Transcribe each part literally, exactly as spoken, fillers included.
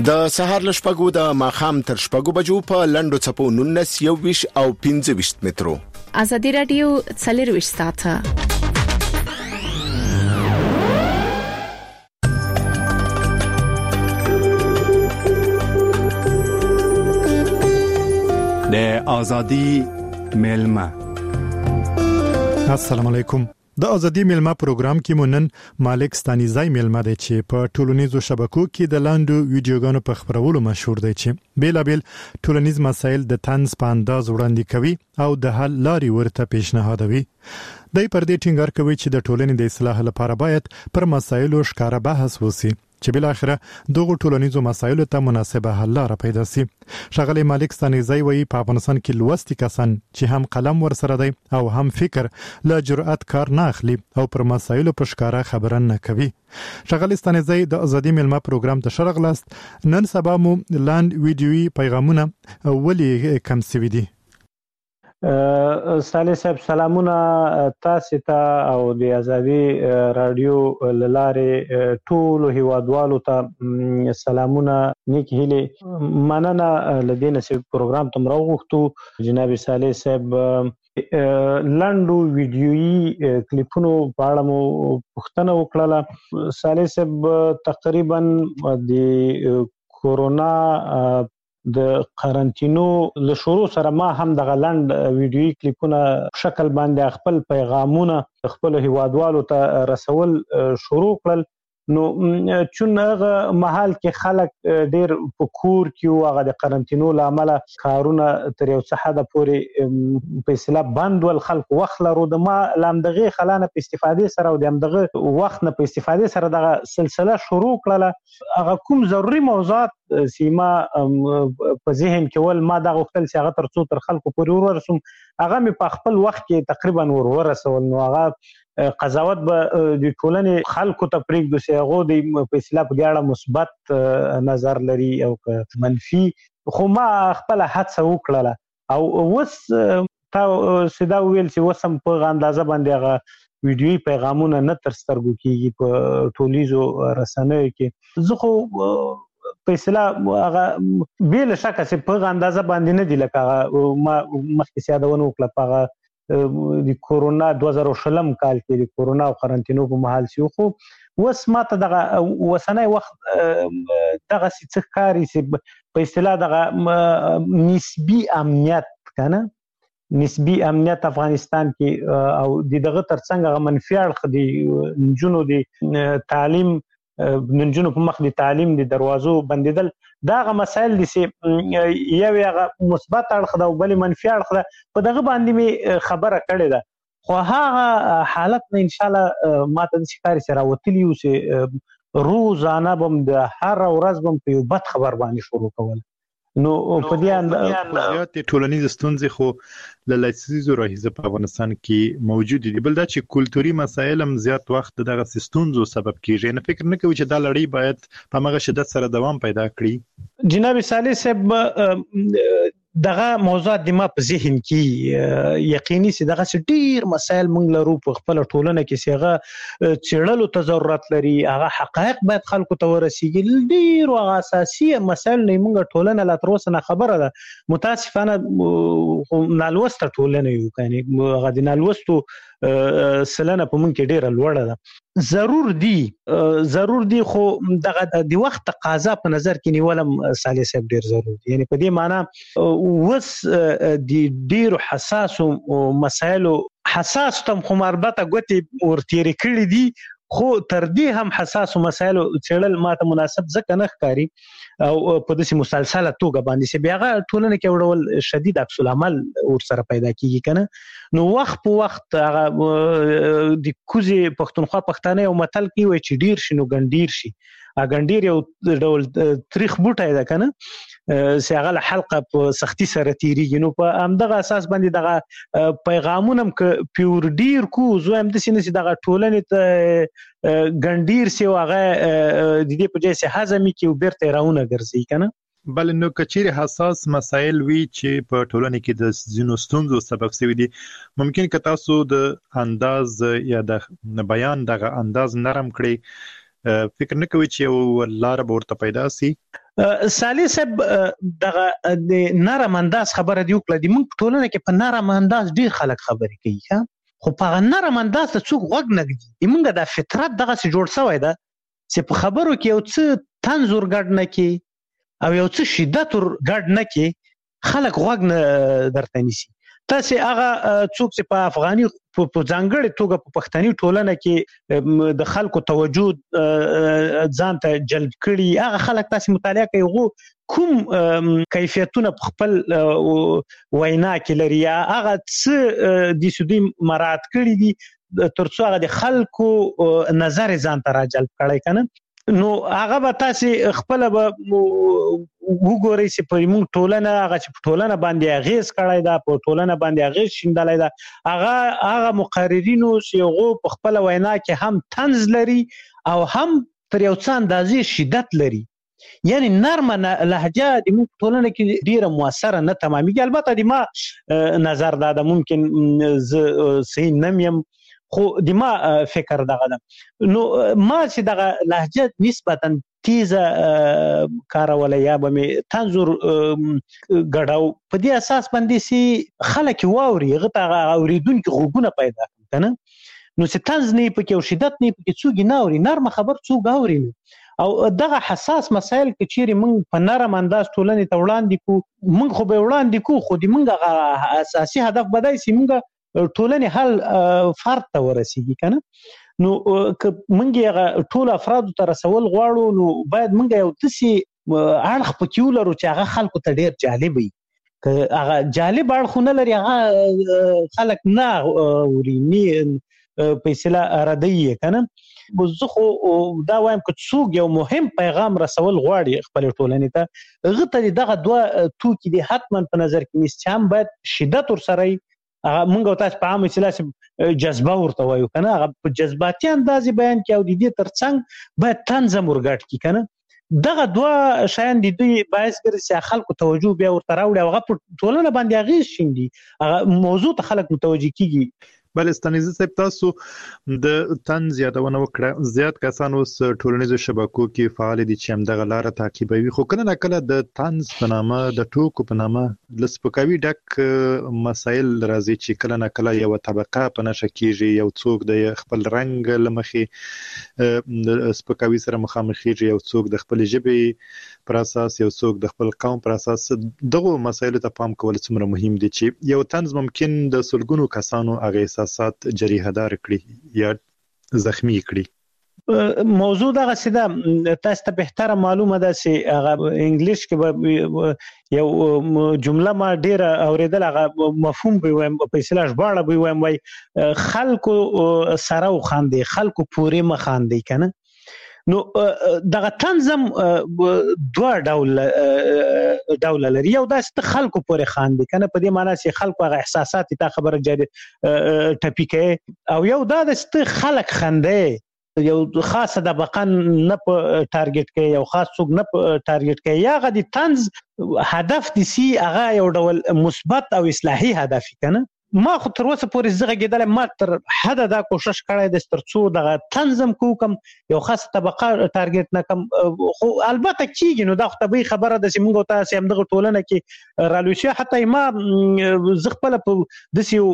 د سهار لشپګو د ماخام تر شپګو بجو په لندو چپو نونس یو ویش او پنځه ویش مترو. ازادي رادیو څلور ویش ساعته. د ازادي ملما. السلام علیکم. د ازادي ملما پروګرام کې مونن مالک ستانیزای ملما دی چې په ټولنیزو شبکو کې د لاندو ویډیوګانو په خبرولو مشهور دی چې بیلابل ټولنیز مسایل د طنز په انداز وړاندې کوي او د حل لارې ورته پیشنهادوي. دای پر دې ټینګار کوي چې د ټولنې د اصلاح لپاره باید پر مسایلو ښکاره بحث وشي چې بل اخره دغه ټولنیزو مسایلو ته مناسبه حل لاره پیدا شي. شغله مالک ستانیزای وایي په افغانستان کې لوستي کسان چې هم قلم ورسره دی او هم فکر له جرأت کار نه اخلي او پر مسایلو په ښکاره خبره نه کوي. شغله ستانیزای د ازادي ملما پروګرام ته شرغلاست. نن سبا مو لاند ویډیوي پیغامونه ولې کم سوي دي؟ صالح صاحب سلامونه تاسو ته او د ازادي رادیو لاره ټول هیوادوالو ته سلامونه نیک هیله مننه لدینه سی پروګرام تم راغوښتو جناب صالح صاحب لاندو ویډیوي کلیپونو په اړه مو پوښتنه وکړه. صالح صاحب تقریبا د کورونا د قرنټینو له شروع سره ما هم د غلند ویډیوي کلیپونه شکل باندې خپل پیغامونه خپل هیوادوالو ته رسول شروع کړل. نو چون هغه محل کې خلک ډیر په کور کې او هغه د قرنټینو لامل کارونه تر یو څه حد پورې په اصطلاح بند ول خلک وخت لرو د ما لامدغه خلانه په استفاده سره او دغه وخت نه په استفاده سره دغه سلسله شروع کړله. هغه کوم ضروري موضوعات سیما په ذهن کې ول ما دغه وختل چې هغه تر څو تر خلکو پورې ورسوم هغه می په خپل وخت کې تقریبا ور ورسول. نو هغه قضاوت به د ټولنې خلکو ته پرېږدو چې هغه د په اصطلاح په اړه مثبت نظر لري او منفي، خو ما خپل هڅه وکړه او وس تا سیدا ویل چې وسم په اندازه باندې هغه ویډیوي پیغامونه نه تر سترګو کیږي په ټولیزو رسنیو کې. زه خو په اصطلاح هغه بیل شکه چې په اندازه باندې نه دی لکه ما مخکې سیادونه وکړه په د کورونا دوه زره شلم کال کې د کورونا او قرنټینو په محل شو. خو وس ماته دغه وسنۍ وخت دغه څه کاری چې په اصطلاح دغه نسبی امنیت کنه نسبی امنیت افغانستان کې او دغه ترڅنګ منفي اړخ دی نجونو دی تعلیم نجونو په مخ د تعلیم د دروازو بندیدل داغه مسایل دي چې یو هغه مثبت اړخ ده او بل منفي اړخ ده. په دغه باندې می خبره کړې ده خو هغه حالت نه ان شاء الله ماته د شکاري سره وتلی او چې روزانه بم د هر ورځ بم په بد خبر باندې شروع کول. نو په دې اندازه د ټولنیز ستونزې خو له لسیزو راهیسه په افغانستان کې موجود دي. بل دا چې کلتوري مسایل هم زیات وخت دغه ستونزو سبب کیږي. نه فکر نه کوي چې دا لړۍ باید په مغه شدت سره دوام پیدا کړي؟ جناب صالح صاحب دغه موضوعات د ما په ذهن کې یقیني چې دغه ډیر مسایل مونږ لرو په خپل ټولنه کې چې هغه چیرلو ته ضرورت لري، هغه حقایق باید خلکو ته ورسیږي. ډیر هغه اساسي مسایل نه مونږ ټولنه لا تر اوسه نه خبره ده. متاسفانه نالوسته ټولنه یو کني هغه د نالوستو سلنه په مونږ کې ډیره لوړه ده. ضرور دی ضرور دی خو دغه د وخت تقاضا په نظر کې نیولم صالح صاحب ډیر ضروري. یعنی په دې معنی وس د ډیر حساس مسایلو حساس تم خو مربطه ګوتې ورتيري کړې دي خو تر دې هم حساس مسایلو چړل ماته مناسب ځکه نه ښکاری او په داسې مسلسله توګه باندې چې بیا ټولنه کې وړول شدید عکس العمل ور سره پیدا کیږي کنه. نو وخت په وخت هغه د کوزي پښتونخوا پښتانه او متل کې وي چې ډیر شنو ګنډیر شي. ا ګنډیر یو ډول تاریخ بوټای ده کنه چې هغه حلقه په سختي سره تیریږي. نو په همدغه اساس باندې دغه پیغامونه ک پیور ډیر کو زو هم د سینې دغه ټولنې ته ګنډیر سی واغه د دې په ځای هضمي کې وبرته راونه ګرځي کنه. بل نو کچیر حساس مسایل وی چې په ټولنه کې د زینو ستونزو سبب شوی دي ممکن که تاسو د انداز یا د بیان دغه انداز نرم کړئ فکر نه کوي چې یو لار به ورته پیدا سي؟ صالح صاحب دغه د نرم انداز خبره دی وکړه د موږ ټولنه کې په نرم انداز ډیر خلک خبرې کوي ها خو په نرم انداز ته څوک غوږ نه ږدي موږ د فطرت دغه څه جوړ شوی ده چې په خبرو کې یو څه طنز ور ګډ نه کی او یو څه شدت ور ګډ نه کی خلک غوږ نه درته نیسي تاسو هغه څوک چې په افغاني په ځانګړي توګه په پښتني ټولنه کې د خلکو توجه ځان ته جلب کړي هغه خلک تاسو مطالعه کوي کوم کیفیتونه په خپل وینا کې لري هغه څه د سودی مراد کړي دي ترڅو هغه د خلکو نظر ځان ته راجلب کړي کنه نو هغه به تاسو خپل به وګورئ چې په موږ ټولنه هغه چې په ټولنه باندې اغیز کړی دا په ټولنه باندې اغیز شیندلای دا هغه هغه مقررینو چې هغه په خپل وینا کې هم طنز لري او هم پر یو څه اندازې شدت لري یعنی نرمه لهجه د موږ ټولنه کې ډیره موثره نه تمامېږي البته د ما نظر دا ده ممکن ز صحیح نمیم خو د ما فکر دغه ده نو ما چې دغه لهجه نسبتا تیزه کارول یا به می تنظر غړاو په دې اساس باندې سي خلک واوري غته اوریدونکو غوګونه پیدا کنه نو چې تنز نه پکې او شدت نه پکې څوګ نه اوري نرمه خبر څوګ اوري او دغه حساس مسایل کې چیرې موږ په نرم انداز ټولنې ته وړاندې کو موږ خو به وړاندې کو خو د موږ اساسي هدف بدای سي موږ ټولنې حل فرد ته ورسیږي کنه نو که موږ هغه ټول افراد ته رسول غواړو نو باید موږ یو تسي اړخ پکې ولرو چې هغه خلکو ته ډیر جالب وي که هغه جالب اړخ نه لري هغه خلک نه ورینی په اصطلاح ردی کنه زه خو دا وایم که څوک یو مهم پیغام رسول غواړي خپل ټولنې ته هغه ته دغه دوه توکي دي حتما په نظر کې نیسي هم باید شدت ورسره مونږ تاسو په عامه اصطلاح جذبه ورته وایو کنه هغه په جذباتي انداز بیان کې او د دې ترڅنګ باید تنظیم ورګټ کی کنه دغه دوه شیان د دوی باعث ګرځي چې خلکو توجه بیا ورته راوړي هغه په ټولنه باندې اغیز شیندي هغه موضوع ته خلک متوجه کیږي بلستانیزه صاحب تاسو د طنز یادونه وکړه زیات کسان اوس ټولنیزو شبکو کې فعال دي چې هم دغه لار تعقیبوي خو کله نه کله د طنز په نامه د ټوکو په نامه لسپکاوي ډک مسایل راځي چې کله نه کله یو طبقه په نشه کېږي یو څوک د خپل رنگ لمخې د سپکاوي سره مخامخ کېږي یو څوک د خپل ژبې پر اساس یو څوک د خپل قوم پر اساس دغه مسایل ته پام کول څومره مهم دي چې یو طنز ممکن د سلګونو کسانو هغه احساسات جریحه‌دار کړي یا زخمی کړي موضوع دغه سیده تاسو ته بهتره معلومه ده چې هغه انګلیش کې یو جمله ما ډیره اوریدل هغه مفهوم به وایم په اصطلاح ژباړه به وایم وای خلکو سره وخاندي خلکو پورې مخاندي کنه نو دغه تنظیم دوه ډول ډول لري یو داسې خلکو پورې خاندي کنه په دې معنی چې خلکو هغه احساسات ته خبره جاري ټپی کوي او یو داسې خلک خنده یو خاصه د بقن نه په ټارګټ کوي یو خاص څوک نه په ټارګټ کوي یا غدي طنز هدف دي سي هغه یو ډول مثبت او اصلاحي هدف کنه ما خو تر اوسه پورې زغه کېدل ما تر حد دا کوشش کړی د ترڅو د تنظیم کوم یو خاصه طبقه ټارګټ نه کم خو البته کیږي نو دا خو طبيعي خبره ده چې موږ تاسو هم دغه ټولنه کې رالوشي حتی ما زغپل په دسیو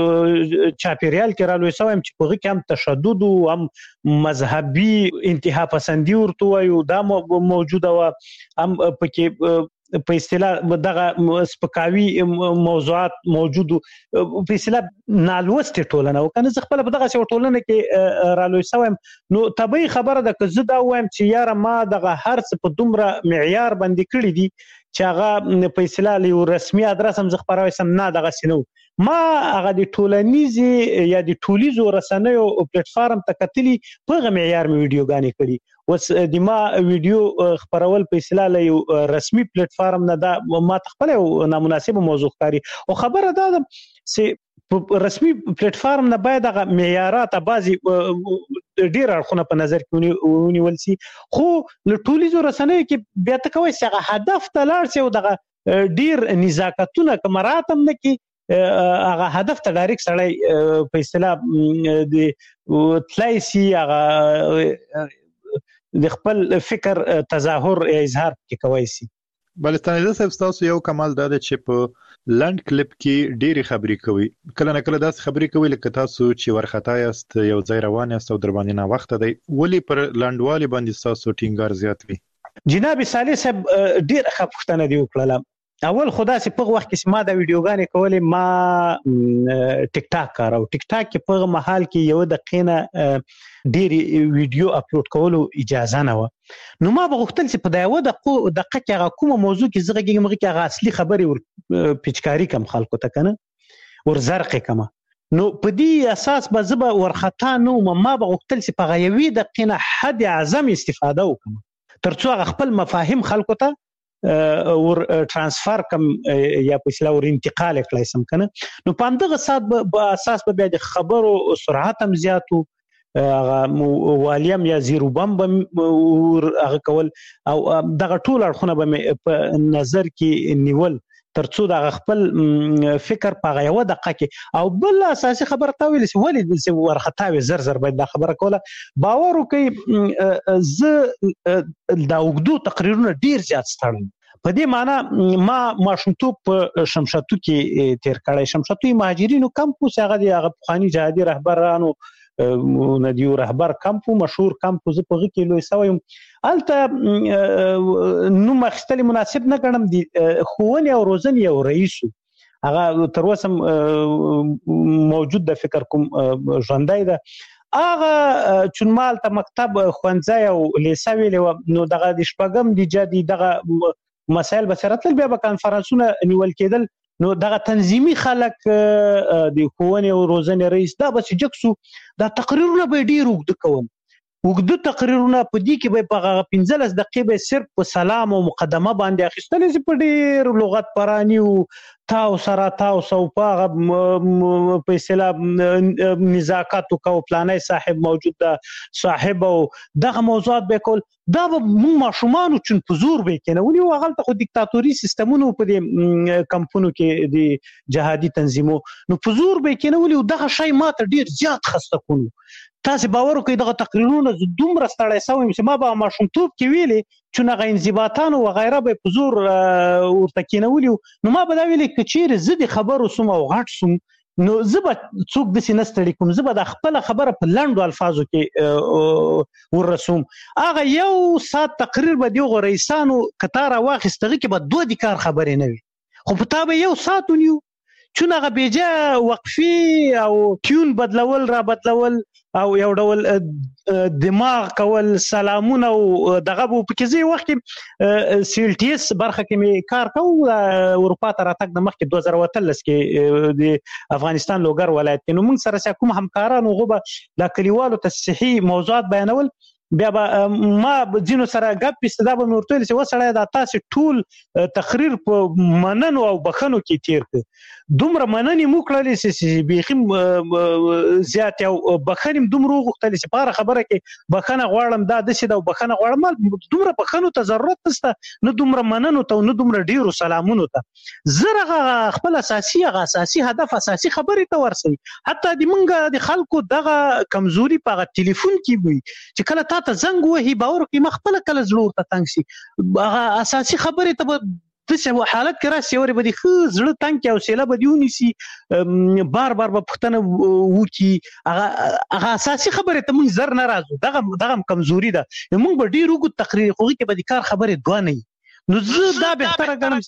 چاپیریال کې رالوشي هم چې په کې هم تشدد او هم مذهبي انتها پسندي ورته وایو دا موجوده و هم پکې په اصطلاح دغه سپکاوي موضوعات موجود په اصطلاح نالوسته ټولنه او کنه خپل په دغه ټولنه کې رالوي سوم نو طبيعي خبره ده که زه دا وایم چې یاره ما دغه هر څه په دومره معیار باندې کړی دي چې هغه په اصطلاح له رسمي ادرس هم زخبروي سم نه دغه سينو ما هغه د ټولنیزي یا د ټولیزو رسنیو پلیټ فارم ته کتلی په معیار می ویډیوګانې کړي وس د ما ویډیو خبرول په اصطلاح له رسمي پلیټ فارم نه دا ما خپل نامناسبه موضوع ښکاری او خبره ده چې رسمي پلیټ فارم نه باید هغه معیارات بعضي ډیر اړخونه په نظر کې ونیول سي خو له ټولیزو رسنیو کې بیا ته کوي چې هغه هدف ته لاړ شي او دغه ډیر نزاکتونه کمراتم نه کې هغه هدف ته ډایرکټ سړی په اصطلاح د تلایسي هغه د خپل فکر تظاهر یا اظهار کې کوي سي. بلستاني صاحب تاسو یو کمال دا چې په لند کلیپ کې ډېری خبرې کوي، کله نه کله داس خبرې کوي لکه تاسو چې ورختا یاست یو ځای روان یاست او در باندې نه وخت دی، ولی پر لندوالي باندې تاسو ټینګار زیات وي؟ جناب صالح صاحب ډېر ښه پوښتنه دی وکړه. اول خدا سي په وخت کې ما دا ویډیوګانې کولې، ما ټیک ټاک کارو، ټیک ټاک کې په محل کې یو دقیقه ډېری ویډیو اپلوډ کولو اجازه نه و. نو ما بغوښتل چې په دا یو دقیقه دقیقه کې کومه موضوع کې زغه کې مګه کې اصلي خبرې ور پیچکاری کم خلکو ته کنه ور زرق کما. نو په دې اساس به زبا ورختا نو ما بغوښتل چې په غیوي دقیقه حد اعظم استفاده وکم ترڅو خپل مفاهیم خلکو ته ور ترانسفر کم یا په اصطلاح ور انتقال کړای سم کنه. نو په دغه سات په اساس به د خبرو سرعت هم زیاتو، هغه والیم یا زیرو بم ور هغه کول او دغه ټول اړخونه به په نظر کې نیول ترڅو د خپل فکر په یو دقیقه کې او بل اساسي خبره تا ویل چې ولې د ورختاوي زر زر باید دا خبره کوله باور وکي ز دا وګدو تقریرونه ډیر زیات ستړم. په دې معنی ما ماشومتوب په شمشاتو کې تیر کړی، شمشاتو مهاجرینو کمپوس هغه د هغه پخوانی جهادي رهبرانو ندیو رهبر کمپو مشهور کمپو زه په کې لوي سویم الته نو مخستلي مناسب نه ګڼم دي. خوونی او روزنی او رئیسو هغه تر اوسه موجود د فکر کوم ژوندای ده. هغه چونمال ته مکتب خوانځي او لیسا ویلو نو دغه د شپږم د جدي دغه مسائل بصیرتل بیا به کانفرنسونه نیول کېدل. نو دغه تنظیمي خلک د خوونی او روزنی رئیس دا بس جکسو دا تقریرونه به ډیر وګد کوم وګد تقریرونه په دې کې به په پنځلس دقیقې به صرف په سلام او مقدمه باندې اخیستل چې په ډیر لغت پرانی او تاو سره تاو سو په په اصطلاح نزاکت او پلانای صاحب موجود ده صاحب او دغه موضوعات به کول دا به موږ ماشومان چون پزور به کنه ونی وغل ته دیکتاتوري سیستمونو په دې کمپونو کې د جهادي تنظیمو نو پزور به کنه ولي دغه شی ماته ډیر زیات خسته کونو. تاسو باور وکړئ دغه تقریرونه دومره ستړی سوم چې ما به ماشومتوب کې ویلي چې نه غینځباتان او غیره به پزور ورته کینولي نو ما به دا ویلي چې چیرې زه د خبرو سم او غټ سم نو زبا څوک د سینستړي کوم زبا د خپل خبره په لندو الفاظو کې ورسوم. هغه یو سات تقریر به دی غریسانو کتاره واخستغه کې به دوه د کار خبرې نه وي خو په تابه یو سات ونیو چون هغه بیجا وقفي او ټیون بدلول را بدلول او یو ډول دماغ کول سلامونه او دغه په کېزي وخت سیلټیس برخه کې می کار کوم اروپا ته راتګ د مخکې دوه زره وتلس کې د افغانستان لوګر ولایت کې نو موږ سره کوم همکارانو غوبه د کلیوالو تصحیحي موضوعات بیانول بیا ما ځینو سره غپ استدا به مرتل چې وسړی د تاسو ټول تقریر په مننو او بخنو کې تیر ک دومره مننې موکړلې چې بيخي زیات او بخنیم دومره غوښتل چې بار خبره کې بخنه غواړم دا د شه دا بخنه غواړم دومره بخنو ته ضرورت نشته نو دومره مننو ته نو دومره ډیرو سلامونو ته زره خپل اساسي اساسي هدف اساسي خبرې ته ورسي حتی د منګه د خلکو دغه کمزوري په ټلیفون کې وي چې کله ته زنګ وهي باور کې مخبل کله زلور ته تنګ شي هغه اساسي خبره ته د څه حالت کې راسي اوري بده خو زړه تنګ او سیله بدیونی سي بار بار په پښتنه وکی هغه هغه اساسي خبره ته مونږ زر ناراضو دغه دغه کمزوري ده مونږ به ډیرو کو تقریر خو کې به کار خبره دوه نه نو زه دا به تر غنم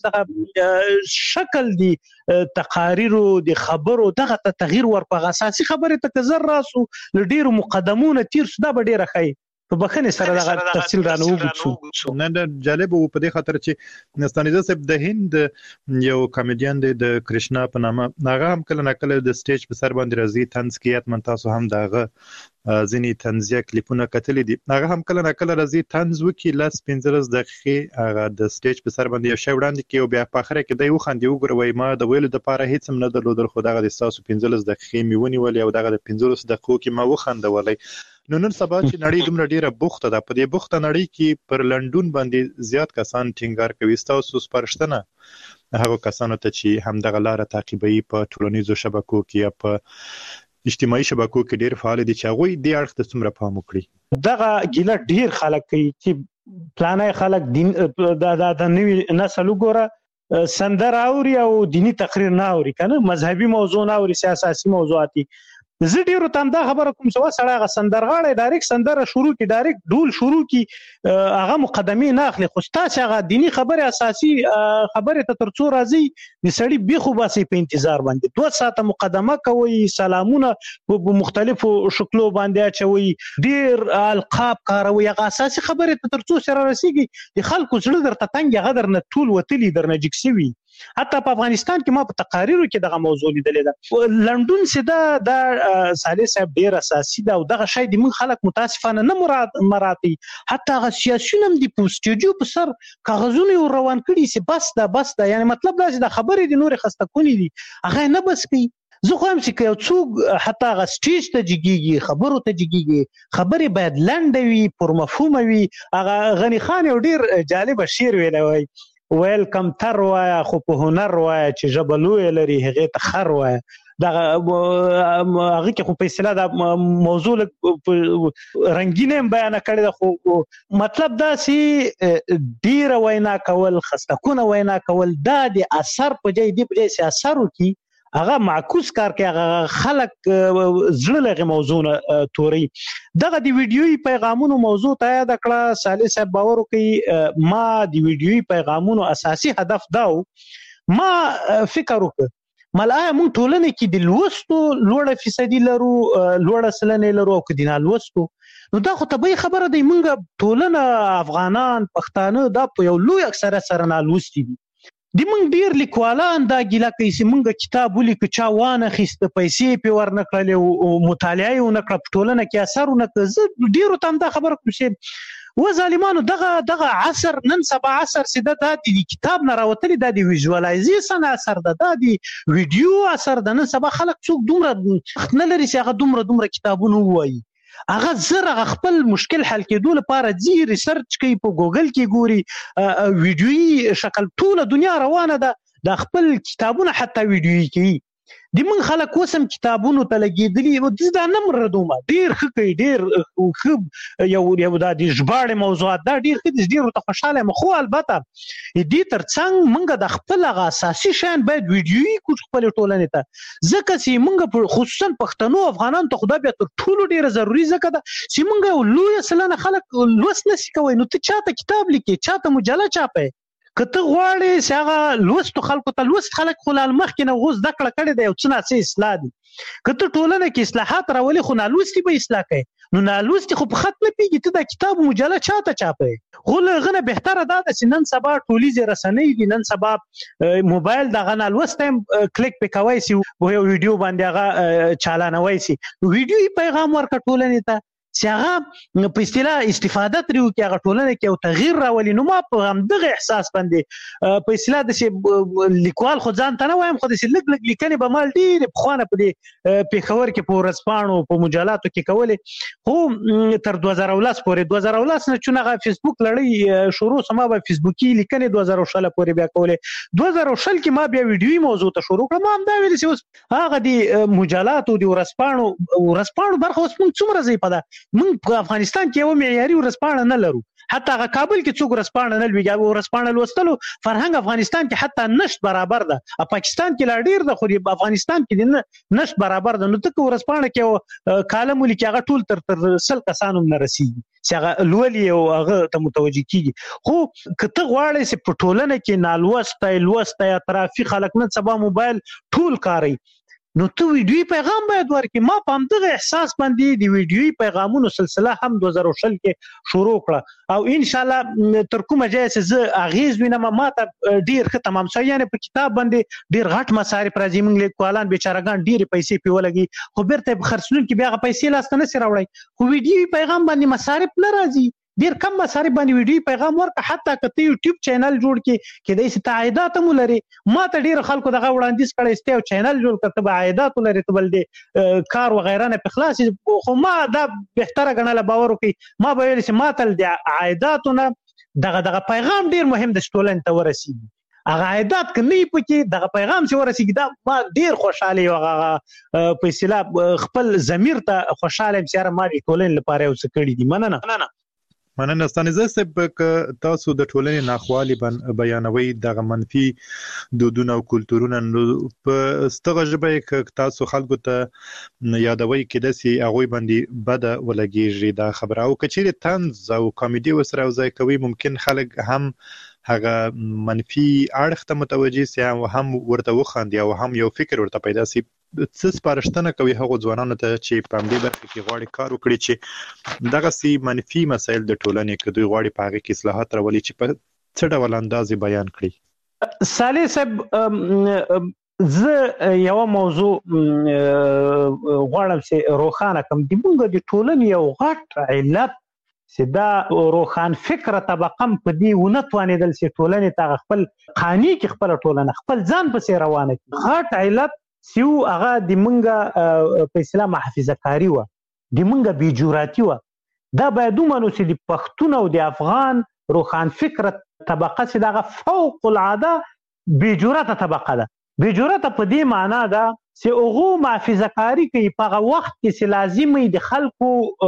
چې شکل دی تقاریرو د خبرو دغه تغییر ور په اساسي خبره ته زر راسو ډیرو مقدمونه تیر سودا به ډیره خای په بخنه سره دغه تفصیل رانه وګورئ. نه جالب وو په دې خاطر چې نستانیزه صاحب د هند یو کامیډین د کرشنا په نامه هغه هم کله نه کله د سټیج په سر باندې راځي طنز کیات من تاسو هم دغه ځینی طنزیه کلیپونه کتلې دي هغه هم کله نه کله راځي طنز وکي لاس پنځلس دقیقې هغه د سټیج په سر باندې یو شی وړاندې کوي او بیا په اخر کې دی وخاندي وګوروي ما د ویلو د پاره هیڅ هم نه درلودل خو دغه د تاسو پنځلس دقیقې میونی ولې او دغه د پنځلس دقیقو کې ما وخاندولې. نو نن سبا چې نړۍ دومره ډیره بوخته ده په دې بوخته نړۍ کې پر لندن باندې زیات کسان ټینګار کوي تاسو سپارښتنه هغه کسانو ته چې هم دغه لار تعقیبوي په ټولنیزو شبکو کې یا په اجتماعي شبکو کې ډیر فعال دي چې هغه د اړخ ته څومره پام وکړي. دغه ګیله ډیر خلک کوي چې پلانای خلک دین د د نوې نسل وګوره سندر اوري او دینی تقریر نه اوري کنه مذهبي موضوع نه اوري سیاسي موضوعاتي. زه ډیرو تم دا خبره کوم چې وسړی غ سندرغاړي ډایرکټ سندره شروع کی ډایرکټ ډول شروع کی هغه مقدمه نه اخلي خو تاسو هغه دینی خبره اساسي خبره ته ترڅو راځي د سړی بيخو باسي په انتظار باندې دوه ساعته مقدمه کوي سلامونه په مختلفو شکلو باندې اچوي ډیر القاب کاروي هغه اساسي خبره ته ترڅو سره رسیږي د خلکو زړه درته تنګ غدر نه ټول وتلی درنه جکسوي. حتی په افغانستان کې ما په تقاریرو کې دغه موضوع لیدلې ده. لندن سدا د صالح صاحب ډیر اساسي ده او دغه شی د من خلک متاسفانه نه مراد مراتي حتی هغه سیاسيونم د پوسټیجو په سر کاغذونه روان کړي سي بس دا بس دا یعنی مطلب دا چې د خبرې د نور خسته کونی دي هغه نه بس کوي. زه خو هم چې یو څوک حتی هغه سټیج ته جګیږي خبرو ته جګیږي خبرې باید لنډه وي پر مفهوم وي. هغه غنی خان یو ډیر جالب شعر ویلی وای ویلکم تر وایا خو په هنر وایا چې جبلو لري هغه ته خر وایا. دا هغه کې خو په اصطلاح دا موضوع رنگینه بیان کړی دا خو مطلب دا سي ډیر وینا کول خستکونه وینا کول دا د اثر په ځای دی په ځای اثر وکي هغه معکوس کار کوي هغه خلک زړه لغه موضوع توري. دغه د ویډیوي پیغامونو موضوع ته یاد کړه صالح صاحب باور کوي ما د ویډیوي پیغامونو اساسي هدف داو ما فکر وکړ ملای مونږ ټولنه کې د لوستو لوړه فیصدي لرو لوړه سلنه لرو او کدي نه لوستو نو دا خو طبيعي خبره دی مونږ ټولنه افغانان پښتانه دا په یو لوی اکثره سره نه لوستي دي. د مونږ ډیر لیکوالان دا ګیله کوي چې مونږ کتاب ولیکو چا وانه خسته پیسې په ورنکړل او مطالعه یې ونکړه په ټولنه کې اثر ونکړ. ډیرو تم دا خبره کوم چې و ظالمانو دغه دغه عصر نن سبا عصر سده د کتاب نه راوتلی د ویژوالایزیشن اثر ده د ویډیو اثر ده. نن سبا خلک څوک دومره نه لري چې هغه دومره دومره کتابونه وایي هغه زره خپل مشکل حل کېدو لپاره ځي ریسرچ کوي په ګوګل کې ګوري ویډیوي شکل ټول دنیا روانه ده د خپل کتابونه حتی ویډیوي کوي. د من خلک وسم کتابونو ته لګیدلی او د دا نمبر ردومه ډیر خکې ډیر خو یو یو د ژباړې موضوعات دا ډیر خدي ډیر ته خوشاله مخو البته دې ترڅنګ مونږ د خپل غا اساسي شان باید ویډیوي کو خپل ټولنې ته ځکه چې مونږ خصوصا پښتنو افغانان ته خدای بیا تر ټولو ډیر ضروری ځکه دا چې مونږ لوی سلنه خلک لوس نشي کوي نو ته چاته کتاب لیکي چاته مجله چاپه کته غواړي چې هغه لوست خلکو ته لوست خلک خلال مخ کې نه غوز دکړه کړي دی او څه نه اصلاح دي کته ټولنه کې اصلاحات راولي خو نه لوستي به اصلاح کوي نو نه لوستي خو په خط نه پیږي ته د کتاب مجله چاته چاپه خو لغنه بهتره ده چې نن سبا ټولیزه رسنۍ دي نن سبا موبایل دغه نه لوست کلیک پکوي سي وو ویډیو باندې هغه چالانوي سي ویډیو پیغام ورکړ ټولنه ته چې هغه په اصطلاح استفاده ترې وکړي هغه ټولنه کې یو تغییر راولي نو ما په همدغه احساس باندې په اصطلاح د لیکوال خو ځان ته نه وایم خو د لږ لږ لیکنې به مال ډېرې پخوانه په دې پېښور کې په ورځپاڼو په مجلاتو کې کولې خو تر دوه زره ولس پورې دوه زره ولس نه چون هغه فیسبوک لړۍ شروع سما به فیسبوکي لیکنې دوه زره شل پورې بیا کولې دوه زره شل کې ما بیا ویډیوي موضوع ته شروع کړم ما هم دا ویل چې اوس هغه د مجلاتو د ورځپاڼو ورځپاڼو برخه اوس موږ څومره ځای په ده من په افغانستان کې یو معیاري ورځپاڼه نه لرو حتی هغه کابل کې څوک ورځپاڼه نه لوي ورځپاڼه لوستلو فرهنګ افغانستان کې حتی نشت برابر ده پاکستان کې لا ډیر ده خو په افغانستان کې نشت برابر ده نو ته ورځپاڼه کې کالم لیکي هغه ټول تر تر سل کسانو نه رسیږي چې هغه لولي او هغه ته متوجي کیږي خو کته غواړي چې په ټولنه کې نالوسته لوسته اطرافي خلک نه سبا موبایل ټول کاری نو ته ویډیوي پیغام باید ورکړي ما په همدغه احساس باندې د ویډیوي پیغامونو سلسله هم دوه زره شل کې شروع کړه او ان شاء الله تر کومه ځای چې زه اغیز وینم ما ته ډیر ښه تمام شي یعنی په کتاب باندې ډیر غټ مصارف راځي موږ لیکوالان بیچارهګان ډیر پیسې پیولګي خو بیرته په خرڅلون کې بیا پیسې لاس نه سي راوړي خو ویډیوي پیغام باندې مصارف نه راځي ډیر کم مصارف باندې ویډیو پیغام ورکړه حتی کته یوټیوب چینل جوړ کې کې د ست عائدات مو لري ما ته ډیر خلکو دغه وړاندیز کړی استیو چینل جوړ کړه به عائدات لري ته بل دي کار و غیره نه په خلاص خو ما دا بهتره غناله باور کوي ما به ویل چې ما تل د عائداتونه دغه دغه پیغام ډیر مهم د ټولنې ته ورسیږي هغه عادت کني پکې دغه پیغام چې ورسیږي دا ما ډیر خوشاله یو هغه په اصطلاح خپل ضمیر ته خوشاله یم چې ما د ټولنې لپاره یو څه کړی دي. مننه مننه ستانه زه په تاسو د ټولنې ناخوالي بیانوي دغه منفي دودونه او کلتورونه په ستغه ژبه کې تاسو خلکو ته یادوي کې د سي هغه باندې بد ولګيږي دا خبره او کچېره طنز او کامیډي وسره وځي کوي ممکن خلک هم هغه منفي اړخ ته متوجي سي او هم ورته وخاندي او هم یو فکر ورته پیدا سي څه سپارښتنه کوي هغه ځوانانو ته چې په دې برخه کې غواړي کار وکړي چې دغه سي منفي مسایل د ټولنې کې دوی غواړي په هغه کې اصلاحات راولي چې په څه ډول انداز بیان کړي. صالح صاحب زه یو موضوع غواړم چې روښانه کوم د موږ د ټولنې یو غټ علت چې دا روښان فکر طبقه په دې ونه توانېدل چې ټولنې ته خپل قانوني کې خپل ټولنه خپل ځان پسې روانه کړي. غټ علت سیو هغه د منګه په اصطلاح محافظه کاری و د منګه بیجوراتي و. دا باید ومنو چې د پښتون او د افغان روښان فکر طبقه چې دغه فوق العاده بیجوراته طبقه ده. بیجوراته په دې معنا ده چې هغه محافظه کاری کوي په هغه وخت کې چې لازمي د خلکو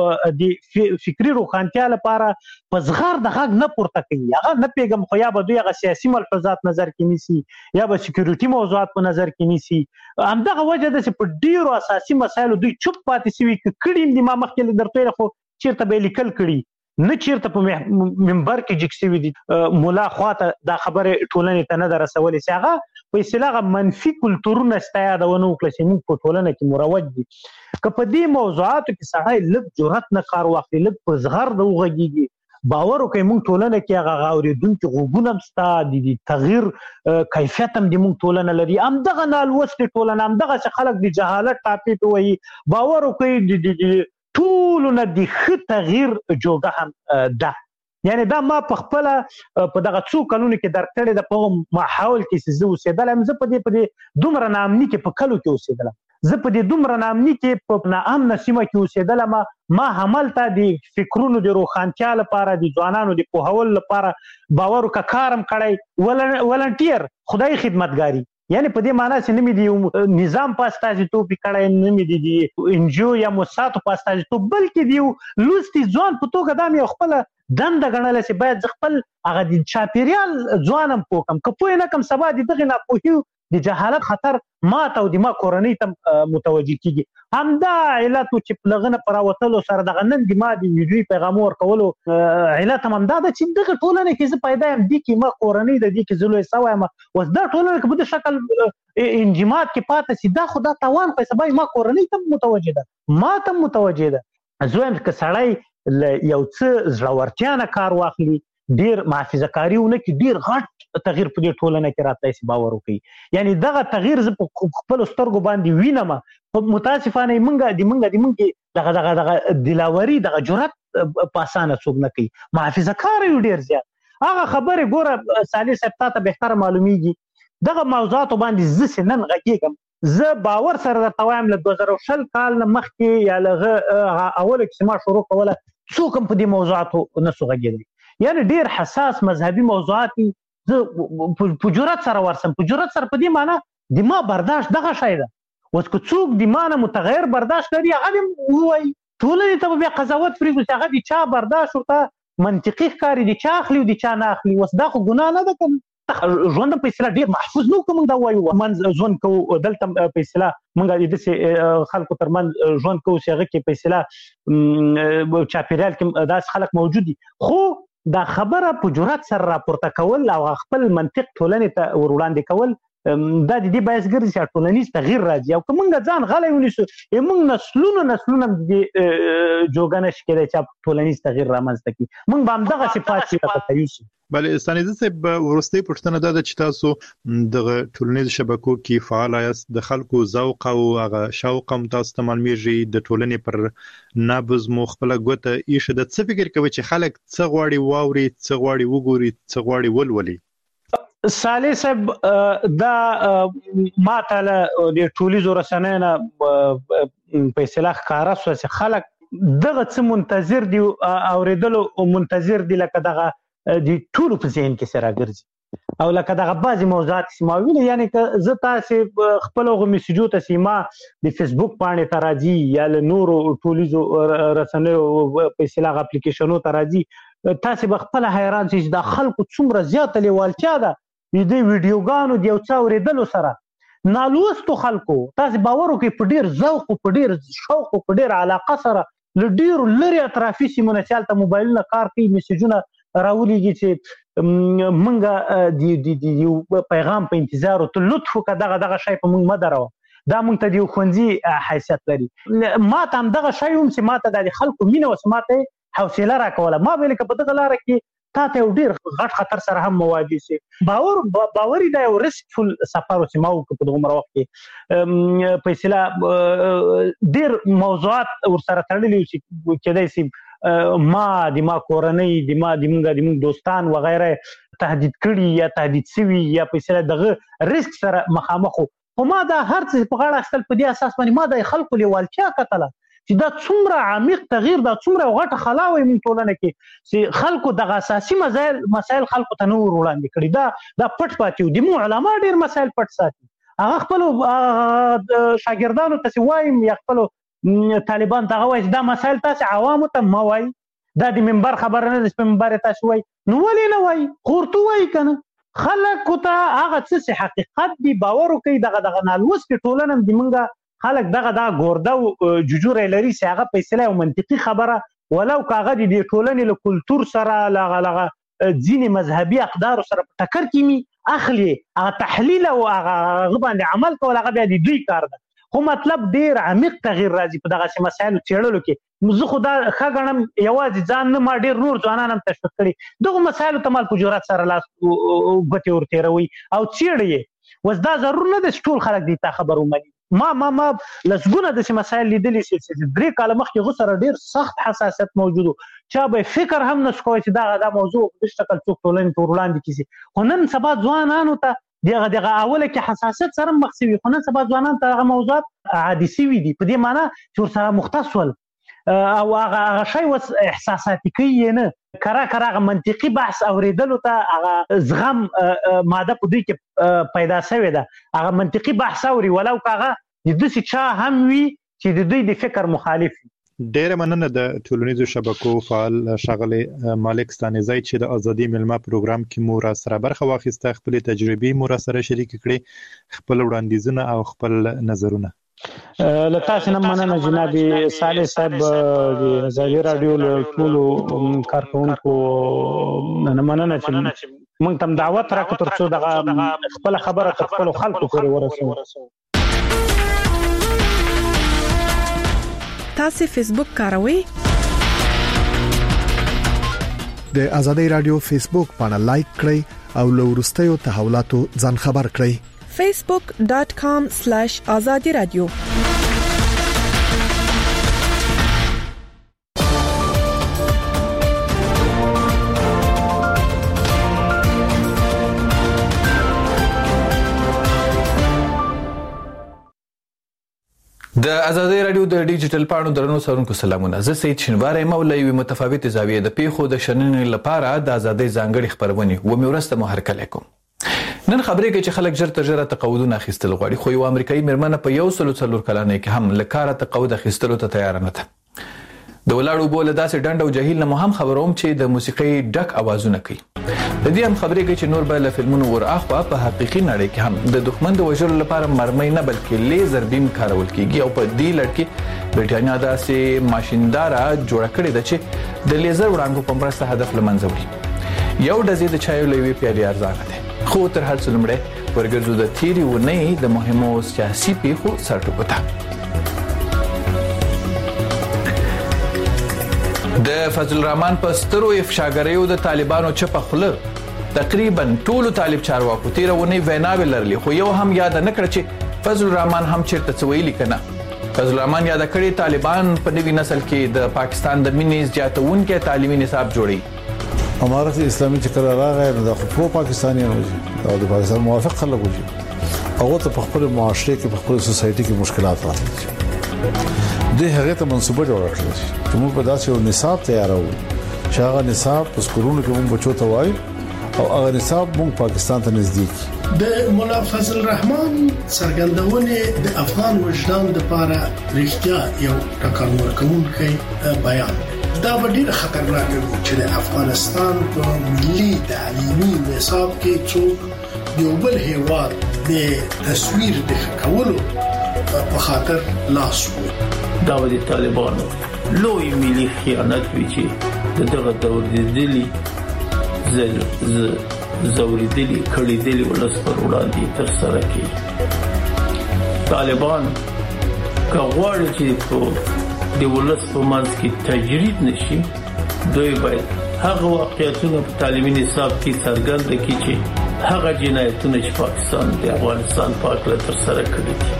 د فکری روښانتیا لپاره په زغر د غږ نه پورته کوي. هغه نه پیغام خو یا به دوی هغه سیاسي ملحوظات نظر کې نیسي یا به سکیورټي موضوعات په نظر کې نیسي. همدغه وجه ده چې په ډیرو اساسي مسایلو دوی چوپ پاتې شوي کړي دي. ما مخکې درته خو چیرته به لیکل کړي نه چیرته په منبر کې جکسوي دي مولا خواته دا خبره ټولنې ته نه درسولې چې هغه په اصطلاح منفي کلتورونه ستایادونه وکړي چې موږ په ټولنه کې مروج دي. که په دې موضوعاتو کې سړی لږ جرأت نه کار واخلي لږ په زغر د وغږیږي باور وکړي موږ ټولنه کې هغه اورېدونکي غوږونه هم شته د تغییر کیفیت هم د موږ ټولنه لري. همدغه نالوستې ټولنه همدغه چې خلک د جهالت ټاپې په وایي باور وکړي د ټولو نه د ښه تغییر جوګه هم ده. یعنی دا ما په خپل په دغه څو کلونو کې درک کړی د په ماحول کې چې زه اوسېدلم. زه په دې په دې دومره ناامني کې په کلو کې اوسېدلم. زه په دې دومره ناامني کې په ناامنه سیمه کې اوسېدلم. ما هملته د فکرونو د روښانتیا لپاره د ځوانانو د پوهولو لپاره باور وکړه کار هم کړی ولنټیر خدای خدمتګاري. یعنی په دې معنی چې نه مې د نظام په استازیتوب کړی نه مې د انجیو یا موسساتو په استازیتوب بلکې د لوستي ځوان په توګه دا مې خپله دنده ګڼله چې باید زه خپل هغه د چاپېریال ځوان هم پوه کړم. که پوه نه کړم سبا د دغې ناپوهي د جهالت خطر ما ته او د ما کورنۍ ته متوجه کېږي. همدا علت و چې له هغه نه په راوتلو سره دغه نن د ما د ویډیوي پیغامو ورکولو علت هم همدا ده چې دغه ټولنه کې زه پیدا یم دې کې ما کورنۍ د دې کې زه لوی سوی یم. اوس دا ټولنه که په دې شکل انجماد کې پاتې شي دا خو دا تاوان خو سبا ما کورنۍ ته متوجه ده ما ته متوجه ده. زه وایم که سړی یو څه زړورتیا نه کار واخلي ډیر محافظه کاری ونه کې ډیر غټ تغییر په دې ټولنه کې راتلی شي باور وکړي. یعنی دغه تغییر زه په خپلو سترګو باندې وینم. متاسفانه موږ د موږ د موږ دغه دغه دغه دلاوري دغه جرأت په اسانه څوک نه کوي. محافظه کار یو ډیر زیات. هغه خبرې ګوره صالح صاحب تا ته بهتره معلومیږي دغه موضوعاتو باندې زه چې نن غږیږم زه باور سره درته وایم له دوه زره شل کال نه مخکې یا له اوله کې چې ما شروع کوله څوک هم په دې موضوعاتو نه سو غږېدلی. یعنی ډیر حساس مذهبي موضوعات زه په جرأت سره ورسم. په جرأت سره په دې معنی د ما برداشت دغه شی ده. اوس که څوک د ما نه متغیر برداشت کوي هغه دې ووایي. ټولنې ته به بیا قضاوت پرېږدو چې هغه د چا برداشت ورته منطقي ښکاري د چا اخلي او د چا نه اخلي. اوس دا خو ګناه نه ده که ژوند په اصطلاح ډیر محفوظ نه کوم دا وایو منځ ژوند کوو دلته په اصطلاح موږ د دې خلکو ترمنځ ژوند کوو چې هغه کې په اصطلاح چاپیریال کې داسې خلک موجود دي. خو دا خبره په جرأت سره راپورته کول او خپل منطق ټولنې ته ور وړاندې کول دا د دې باعث ګرځي چې ټولنیز تغییر راځي. او که موږ ځان غلی ونیسو موږ نسلونه نسلونه د دې جوګه نشي کېدای چې ټولنیز تغییر رامنځته کړي. موږ به همدغه صفات چې یوسو. بله ستانیزه صاحب وروستۍ پوښتنه دا ده چې تاسو دغه ټولنیزو شبکو کې فعال یاست د خلکو ذوق او هغه شوق هم تاسو ته معلومیږي د ټولنې پر نبض مو خپله ګوته ایښې ده. څه فکر کوئ چې خلک څه غواړي واوري څه غواړي وګوري څه غواړي ولولي؟ صالح صاحب دا ما ته له د ټولیزو رسنیو نه په اصطلاح ښکاره شوه چې خلک دغه څه منتظر دي اورېدلو منتظر دي لکه دغه د ټولو په ذهن کې سره ګرځي. او لکه دغه بعضی موضوعات سیماوي یعنی که زه تاسو خپل غو میسجو ته سیما د فیسبوک باندې تراځي یا له نورو ټولیزو رسنیو په اصطلاح اپلیکیشنونو تراځي تاسو به خپل حیران شئ چې د خلکو څومره زیاته لیوالتیا ده د ویډیوګانو د یو څا اوریدلو سره نالوستو خلکو تاسو باور وکړئ په ډیر ذوق او په ډیر شوق او په ډیر علاقه سره ل ډیر لري اطرافي سیمونه چالت موبایلونه کار کوي میسجونه راولېږي چې منګه د د پیغام په انتظار او ته لطف وکړه دغه دغه شی په موږ مدارو دا موږ ته د خوندي حیثیت لري ما ته هم دغه شی هم چې ما ته د خلکو مینه او سماته حوصله راکوله ما به لکه په دغه لار کې تا ته ډیر غټ خطر سره هم مواجه سي باور باوري دا یو ریسکفل سفر او سیماو په دغه وخت کې په اصطلاح ډیر موضوعات ورسره تړلي چې کېدای سي ما د ما کورنۍ د ما د موږ د موږ دوستان و غیره تهدید کړي یا تهدید سوي یا په اصطلاح دغه ریسک سره مخامخ خو ما دا هر څه په غاړه خپل په دې اساس باندې ما د خلکو لیوالتیا کتله چې دا څومره عمیق تغییر دا څومره غټه خلاوي موږ ټولنه کې چې خلکو دغه اساسي مسایل مسایل خلکو ته نور وړاندې کړي دا دا پټ پاتې دي مو علما ډیر مسایل پټ ساتي هغه خپل شاګردانو ته وایم یا خپل طالبان دغه وایي دا مسایل تاسو عوامو ته ما وایي دا د منبر خبر نه د منبر تاسو وایي نو ولې نه وایي خورته وایي کنه خلکو ته هغه څه حقیقت دی باور کوي دغه دغه نالوس کې ټولنه د منګه خلک دغه دا ګورده او جوجور لري چې هغه په اصطلاح او منطقي خبره ولو کاغه د ټولنې له کلچر سره لغه لغه ځینې مذهبي اقدار سره ټکر کیمي اخلي هغه تحلیل او هغه باندې عمل کول هغه بیا د دوی کار ده خو مطلب ډیر عمیق تغییر راځي په دغه مسایلو چیرلو کې زه خدا خغنم یوازې ځان نه ما ډیر نور ځوانان هم تشویق کړي دغه مسایلو ته مال پجورات سره لاس غوتي ورته روي او چیرې وز دا ضرور نه د ټول خلک دي تا خبرو مني ما ما ما لسګونه د مسایل لیدلې چې درې کاله مخکې غوسره ډیر سخت حساسیت موجودو چا به فکر هم نشکوي چې دا دا موضوع په شکل څوک ټولنې تور وړاندې کیږي خو نن سبا ځوانانو ته دغه دغه اوله کې حساسیت سره مخ شوی خو نن سبا ځوانان ته هغه موضوعات عادي شوي دي په دې معنی چې سره مختص ول او هغه شی وس احساساتي کوي نه کرا کرا منطقي بحث اوریدلو ته هغه زغم ماده په دې کې پیدا شوی ده هغه منطقي بحث اوري ولو کاغه د دې چا هم وی چې د دوی د فکر مخالف ډېر مننه د ټولنیزو شبکو فعال ښاغلی مالک ستانیزی چې د ازادي ملما پروګرام کې مو را سره برخه واخیسته خپل تجربې مو را سره شریک کړې خپل وړاندیزونه او خپل نظرونه لتا سره مننه جناب صالح صاحب د ازادي رادیو له ټولو کارکونکو مننه چې موږ تم دعوت راکړو ترڅو دغه خپل خبره خپل خلکو پورې ورسوو تاسو فیسبوک کاروئ د ازادي رادیو فیسبوک باندې لایک کړئ او له ورستیو تحولاتو ځان خبر کړئ facebook dot com slash azadi radio د ازادي رادیو د ډیجیټل پاڼو درنو سرونکو سلامونه زه سید شنواره مولوی متفاوت زاویه د پیښو د شننې لپاره د ازادي ځانګړي خبرونه و مې ورسته محرک علیکم نن خبرې کې چې خلک جرته جره تقاعدونه اخیستل غواړي خو یو امریکایي مېرمن په یو سلو څلور کلنۍ کې هم لکاره تقاعد اخیستلو ته تیار نه ده د ولاړو بوله داسې ډنډ او جهیل نه هم خبروم چې د موسیقي ډک اوازونه کوي د دې هم خبرې کې چې نور به له فلمونو ورآخوا په حقيقي نړۍ کې هم د دښمن د وژلو لپاره مرمۍ نه بلکې لیزر بیم کارول کیږي او په دې لړ کې برټانیا داسې ماشیندارا جوړ کړې ده چې د لیزر وړانګو په مرسته هدف لمنځه وړي یو ډزې د چایو لوي پیالي ارزانه ده خو تر هر څه لمړی ورګرځو د تیری ونې د مهمو سیاسي پیښو سرټکو د فضل الرحمن په سترو افشاګریو د طالبانو چپه خوله تقریبا ټولو طالب چارواکو تیرونه ویناوي لرلي خو یو هم یاد نه کړ چې فضل الرحمن هم چیرته څویلی کنه فضل الرحمن یاد کړی طالبان په نوي نسل کې د پاکستان د مینیز جاتونکو تعلیمي نصاب جوړي امارت اسلامي چې کله راغی د خپل پاکستانیانو او د پاکستان موافق خلک وږي هغه ته په خپل معاشره کې په خپل سوسايټي کې مشکلات راځي د هغه ته منسوبه جوړ کړل چې موږ په داسې یو نصاب تیارو چې هغه نصاب په سکولونو کې موږ بچو ته وایي او هغه نصاب موږ پاکستان ته نزدیک د مولا فضل الرحمن څرګندونه د افغان وجدان لپاره رښتیا یو ټکر ورکوونکی بیان دا ډیر خطرناک دی چې د افغانستان په ملي تعلیمي نصاب کې څوک یو بل هیواد د تصویر د کولو په خاطر لاس وي. دا د طالبانو لوی ملي خیانت وی چې دغه دور دی زل زوریدلی کړیدلی ولس پر وړاندې تر سره کوي. طالبان کغواړي چې په د ولس په منځ کې تجرید نشي دوی باید هغه واقعیتونه په تعلیمي نصاب کې څرګند کړي چې هغه جنایتونه چې پاکستان د افغانستان په اړه تر سره کړي دي.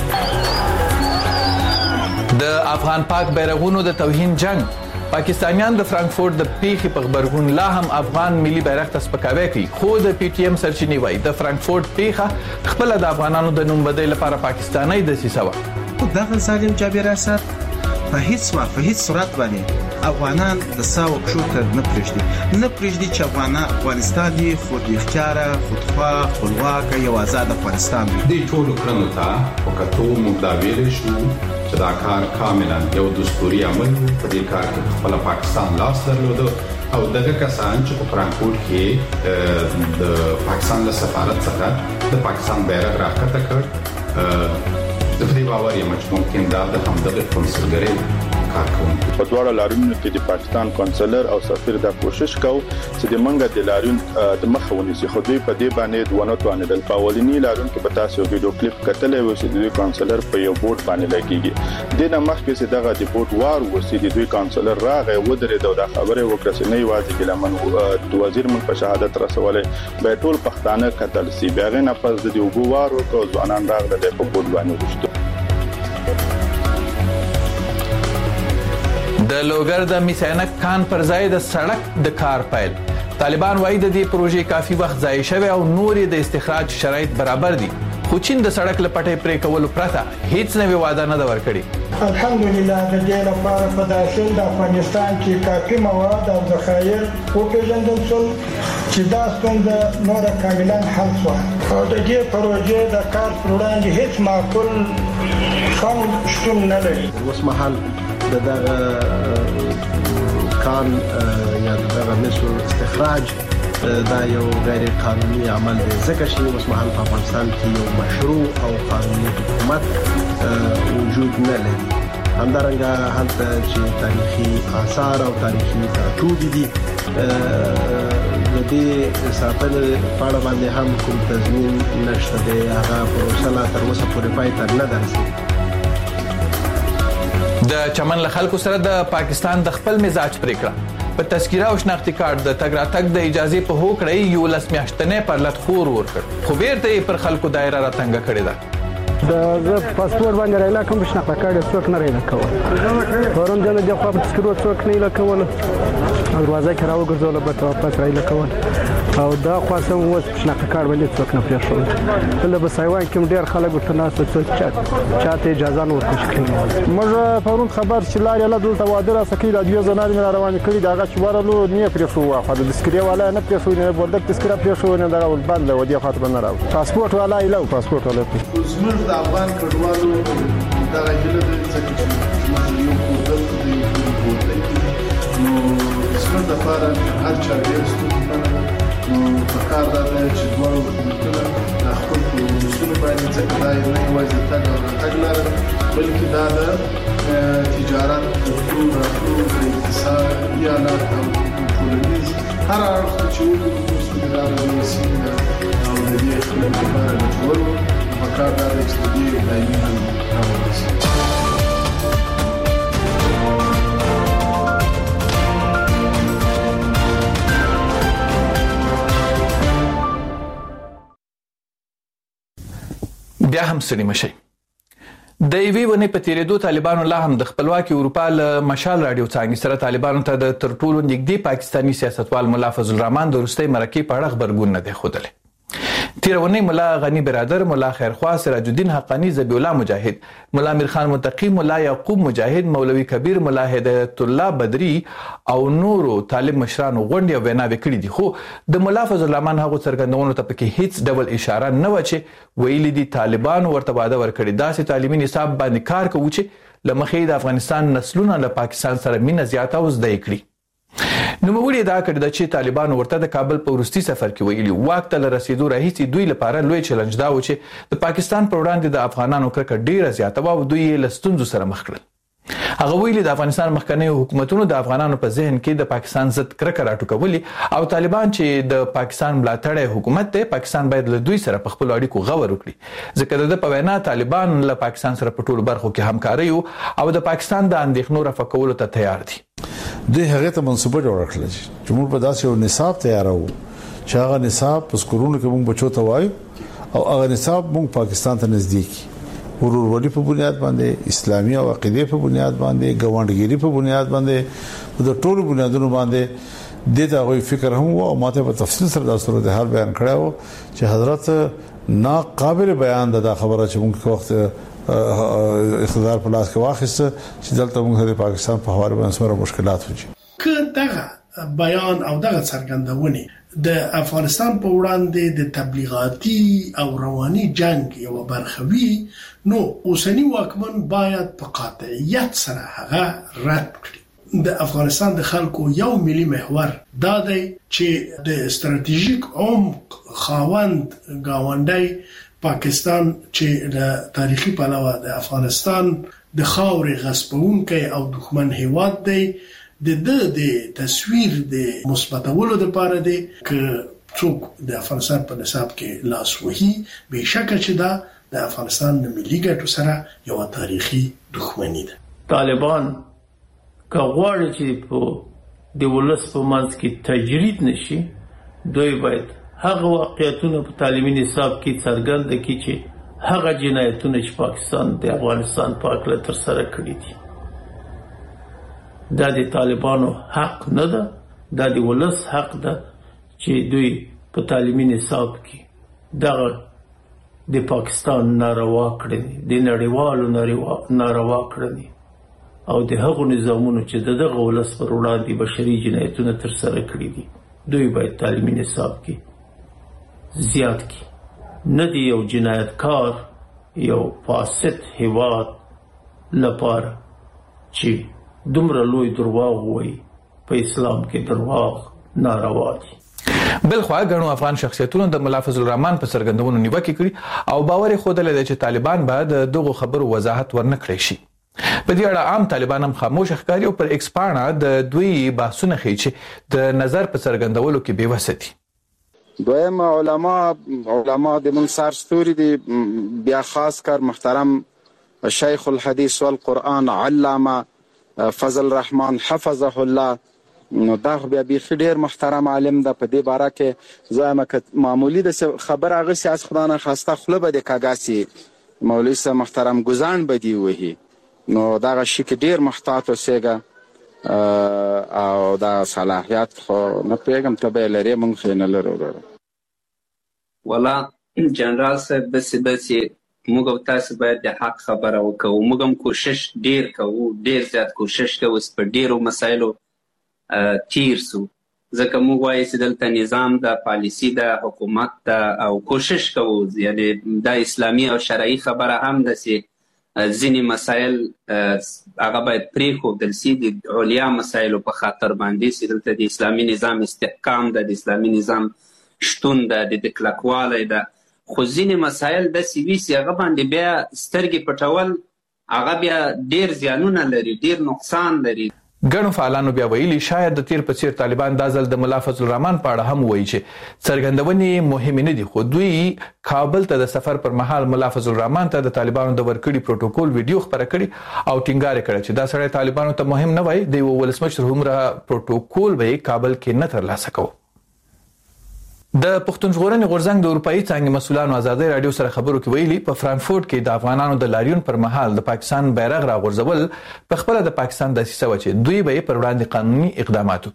د افغان پاک بیرغونو د توهین جنگ پاکستانیان د فرانکفورت د پیښې په خبرګون لا هم افغان ملي بیرغ ته سپکاوی کوي خو د پی ټی ایم سرچینې وایي د فرانکفورت پیښه خپل د افغانانو د نوم بدلۍ لپاره پاکستاني د سیسه و. دغه ظالم جابر اسد په هیڅ وخت په هیڅ صورت باندې افغانان د ساو کښو ته نه پرېږدي نه پرېږدي چې افغانان افغانستان دی خود اختیاره خودخواه خپلواک یو آزاد افغانستان وي. د ټولو کړنو ته وکړو موږ دا ویل شو چې دا کار کاملا یو دستوري عمل په دې کار کې خپل پاکستان لاس درلود او دغه کسان چې په فرانکفورت کې د پاکستان له سفارت څخه د پاکستان بیرغ راکته کړ د دې باور یم چې ممکن دا د همدغه کنسولګری کار کوي. په دواړو لارونو کې د پاکستان کونسلر او سفیر دا کوشش کوي چې د منګه د لارون د مخاوني سي خو دوی په دې باندې دونه توانیدل په اولینی لارون کې په تاسو ویډیو کلیپ کتلې و چې د کونسلر په یو بورډ باندې لګیږي د نمخ کې چې دغه د بورډ وار وسی د دوی کونسلر راغی و درې د خبره وکړه چې نه یوازې ګلمن د وزیر ملک په شهادت رسولې به ټول پښتانه قتل سي بیا نه پس د یو وار او ځوانان راغله د په بورډ باندې وشته. د لوګر د میسینک کان پر ځای د سړک د کار پیل طالبان وایي د دې پروژې کافي وخت ضایع شوی او نورې د استخراج شرایط برابر دي خو چین د سړک لپټې پرې کول پرته هیڅ نوې وعده نه ورکړي. الحمدلله د دې لپاره په داخل د افغانستان کې کافي مواد او ذخایر وپېژندل شول چې دا ستونزه نور کاملا حل شوه او د دې پروژې د کار پر وړاندې هیڅ معقول خنډ شتون نه لري. اوس مهال دغه کان یا دغه مسو استخراج دا یو غیر قانوني عمل دی ځکه چې اوس مهال په افغانستان کې یو مشروع او قانوني حکومت وجود نه لري. همدارنګه هلته چې تاریخي آثار او تاریخي ټوټې دي د دې ساتنې په اړه باندې هم کوم تضمین نشته دی هغه پروسه لا تر اوسه پورې پای ته نه ده رسېدلې. د چمن له خلکو سره د پاکستان د خپل مزاج پریکړه په تذکره او شناختی کارت د تګ راتګ د اجازه په هوکړې یو لس میاشتنې پر لټ خور ورکړ خو بیرته پر خلکو دایره را تنګ کړې ده. د زه پاسپورت باندې رایلا کوم شناخته کارت څوک نه رایلا کوي ورون د دې خو په تذکره څوک نه لکول دروازه کې راوګرځول به واپس رایلا کول او دا خاصه مو شناخته کارت باندې څوک نه پېښول کله به سایوان کې ډېر خلک ورته ناس څوک چات چاته اجازه نه ورکړي. موږ پرون خبر چې لارې له دلته واده را سکی د یو زنار مې روان کړی دا چې ورلو نه پرې شو خو د تذکره والا نه پرې شو نه بردک تذکره پرې شو نه دا بند له ودی خاطر نه راو پاسپورت والا ایلو پاسپورت والا زموږ د افغان کډوالو دا راځي د څه یو کوډل دی نو څنګه د لپاره هر چا ډیر ستونزې نو په کار دا چې دوه حکومتونه خپل اصول باندې ځکه دا نه یوازې تګ او تګ لاره بلکې دا د تجارت ټول راټول د اقتصادي حالات او ټولنیز هر اړخ چې موږ د راځي سیمه او د دې خلکو لپاره د ټولو په کار دا چې دې دایمي حل راوړي. بیا هم ستړي مشي. د ایوی ونې په تیریدو طالبانو لا هم د خپلواکي اروپا له مشال رادیو څنګه سره طالبانو ته د تر ټولو نږدې پاکستانی سیاستوال مولا فضل الرحمن د روسي مرکې په اړه خبرګون نه دی خوده. تیرونی ملا غنی برادر، ملا خیرخوا، سراج الدین حقانی، ذبیح الله مجاهد، ملا امیر خان متقی، ملا یعقوب مجاهد، مولوی کبیر، ملا هدایت الله بدری او نورو طالب مشرانو غونډې او ویناوې کړې دي. خو د ملا فضل الرحمن هغو څرګندونو ته پکې هیڅ ډول اشاره نه وه چې ویلي دي طالبانو ورته وعده ورکړې داسې تعلیمي نصاب باندې کار کوو چې له مخې د افغانستان نسلونه له پاکستان سره مینه زیاته او زده یې کړي. نوموړي ادعا کړې ده چې طالبانو ورته د کابل په وروستي سفر کې ویلي واک ته له رسېدو راهیسې دوی لپاره لوی چلنج دا و چې د پاکستان پر وړاندې د افغانانو کرکه ډیره زیاته وه او دوی یې له ستونزو سره مخ کړل. هغه ویلي د افغانستان مخکنیو حکومتونو د افغانانو په ذهن کې د پاکستان ضد کرکه راټوکولې او طالبان چې د پاکستان ملاتړی حکومت دی، پاکستان باید له دوی سره په خپلو اړیکو غور وکړي، ځکه د ده په وینا طالبان له پاکستان سره په ټولو برخو کې همکاري او د پاکستان د اندېښنو رفع کولو ته تیار دي. دوی هغه ته منصوبه جوړ کړل چې موږ په داسې یو نصاب تیارو چې هغه نصاب په سکولونو کې موږ بچو ته وایو او هغه نصاب موږ پاکستان ته نزدیک ورورولي په بنیاد باندې، اسلامي او عقیده په بنیاد باندې، ګوندګيري په بنیاد باندې، د ټولو بنیادونو باندې د دغه فکر هم او ماته په تفصیل سره د صورت حال بیان کړو چې حضرت ناقابل بیان د خبره چې موږ وخت اقتدار په لاس کې واخیسته چې دلته موږ د پاکستان په حواله باندې سره مشکلات وځي. که دغه بیان او دغه څرګندونه د افغانستان په وړاندې د تبلیغاتي او رواني جنگ یو برخه وي، نو اوسنی واکمن باید په قاطعیت سره هغه رد کړي. د افغانستان د خلکو یو ملي محور دا دی چې د استراتیژیک عمق خاوند گاونډي پاکستان چې د تاریخي پلوه د افغانستان د خاورې غصبونکي او دښمن هیواد دی، د د د تصویر د مثبتولو لپاره دی که څوک د افغانستان په نصاب کې لاس وهي، بهشکه چې دا د افغانستان د ملي ګټو سره یو تاریخي دښمنی ده. طالبان که غواړي چې په د ولس په منځ کې تجرید نشي، دوی باید هغه واقعیتونه په تعلیمي نصاب کې څرګند کړي چې هغه جنایتونه چې پاکستان د افغانستان په اړه ترسره کړي دي دا د طالبانو حق نه ده، دا د ولس حق ده چې دوی په تعلیمي نصاب کې دغه د پاکستان ناروا کړنې، د نړیوالو ناروا کړنې او د هغو نظامونو چې دغه ولس پر وړاندې بشري جنایتونه ترسره کړي دي دوی باید تعلیمي نصاب کې زیات کړي. نه دی یو جنایتکار یو فاسد هیواد لپاره چې دومره لوی درواغ وایي، په اسلام کې درواغ ناروا دي. بلخوا غنو افغان شخصیتونو د ملا فضل الرحمن په څرګندونو نیوکه کړي او باور یې ښودلی دی چې طالبان به د دغو خبرو وضاحت ورنه کړی شي. په دې اړه عام طالبان هم خاموش ښکاري او پر ایکس پاڼه د دوی بحثونه ښیي چې د نظر په څرګندولو کې بې وسه دي. دویم علما علما د منصار ستوري دي، بیا خاص کر محترم شیخ الحدیث والقرآن علامه فضل الرحمن حفظه الله، نو دا بیا بیخي ډیر محترم عالم ده. په دې باره کې زما معمولی د خبر هغه سیاست خدانه خواسته خله به د کاګاسي مولوی صاحب محترم ګزان بدی وهي، نو دا شي کې ډیر محتاط اوسېګا او دا صلاحیت خو نه پیغام ته به لري مونږ نه لرو. ولا جنرال صاحب بس بس موږ تاسو باید د حق خبره وکړو، موږ هم کوشش ډیر کوو، ډیر زیات کوشش کوو په ډیرو مسایلو تیر سو، ځکه موږ وایو چې دلته نظام د پالیسی د حکومت د او کوشش کوو، یعنی د اسلامي او شرعي خبره هم داسې ځینې مسایل هغه باید پرېښودل سي د علیا مسایلو په خاطر باندې چې دلته د اسلامي نظام استحکام ده، د اسلامي نظام شتون ده، د کلکوالی ده، خو ځینې مسایل داسې وي چې هغه باندې بیا سترګې پټول هغه بیا ډېر زیانونه لري، ډېر نقصان لري. ګڼو فعالانو بیا ویلي شاید د تیر په څیر طالبان دا ځل د ملا فضل الرحمن په اړه هم وایي چې څرګندونې مهمې نه دي، خو دوی کابل ته د سفر پر مهال ملا فضل الرحمن ته د طالبانو د ورکړي پروتوکول ویډیو خپره کړي او ټینګار یې کړی چې دا سړی طالبانو ته مهم نه وای، د یو ولسمشر هومره پروتوکول به یې کابل کې نه ترلاسه کوو. د پښتون ژغورنې غورځنګ د اروپایي څانګې مسؤلانو ازادۍ راډیو سره خبرو کې ویلي په فرانکفورت کې د افغانانو د لاریون پر مهال د پاکستان بیرغ راغورځول په خپله د پاکستان دسیسه وه چې دوی به یې پر وړاندې قانوني اقدامات وکړي.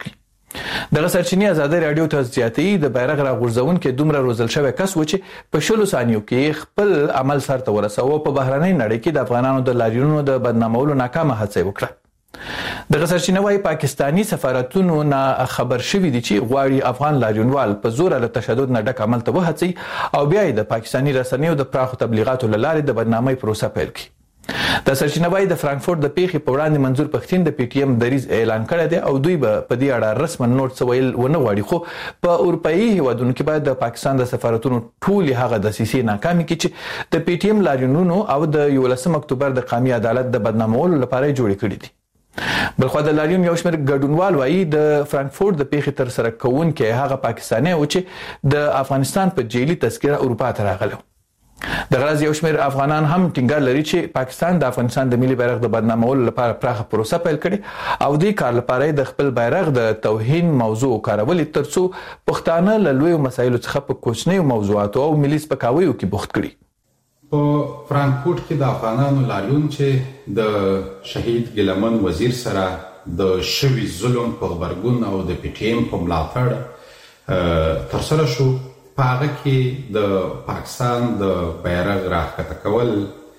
دغه سرچینې ازادي رادیو ته زیاتې د بیرغ راغورځون کې دومره روزل شوی کس و چې په شلو ثانیو کې خپل عمل سرته ورساوه په بهرنۍ نړۍ کې د افغانانو د لاریونونو د بدنامولو ناکامه هڅه وکړه. دغه سرچینه وايي پاکستانی سفارتونو نه خبر شوی دي چې غواړي افغان لاریونوال په زور له تشدد نه ډک عمل ته وهڅي او بیا د پاکستانی رسنیو د پراخو تبلیغاتو لاره د بدنامۍ پروسه پیل کړي. د سرچینه وايي د فرانکفورت د پیښې په وړاندې منظور پښتين د پی ټی ایم دریز اعلان کړی دی او دوی به په دې اړه رسمن نوټ سویل ونه غواړي، خو په اروپאי هیوادونو کې باید د پاکستان د سفارتونو ټول هغه د سیسي ناکامي کې چې د پی ټی ایم لاریونونو او د یولسم اکتوبر د قومي عدالت د بدنامولو لپاره جوړ کړي دي. بلخو د لاریون یو شمېر ګډونوال وایي د فرانکفورت د پیښې تر سره کوونکی هغه پاکستاني و چې د افغانستان په جیلي تذکره اروپا ته راغلی. د غرض یو شمېر افغانان هم ټینګار لري چې پاکستان د افغانستان د ملي بیرغ د بدنامولو لپاره پراخه پروسه پیل کړي او د کار لپاره د خپل بیرغ د توهین موضوع کارولې ترڅو پښتانه له لوی مسایلو څخه په کوچنیو موضوعاتو او ملي سپکاویو کې بوخت کړي. په فرانکفورت کې د افغانانو لاریون چې د شهید ګیلمن وزیر سره د شوي ظلم په غبرګون او د پی ټی ایم په ملاتړ ترسره شو، په هغه کې د پاکستان د بیرغ راښکته کول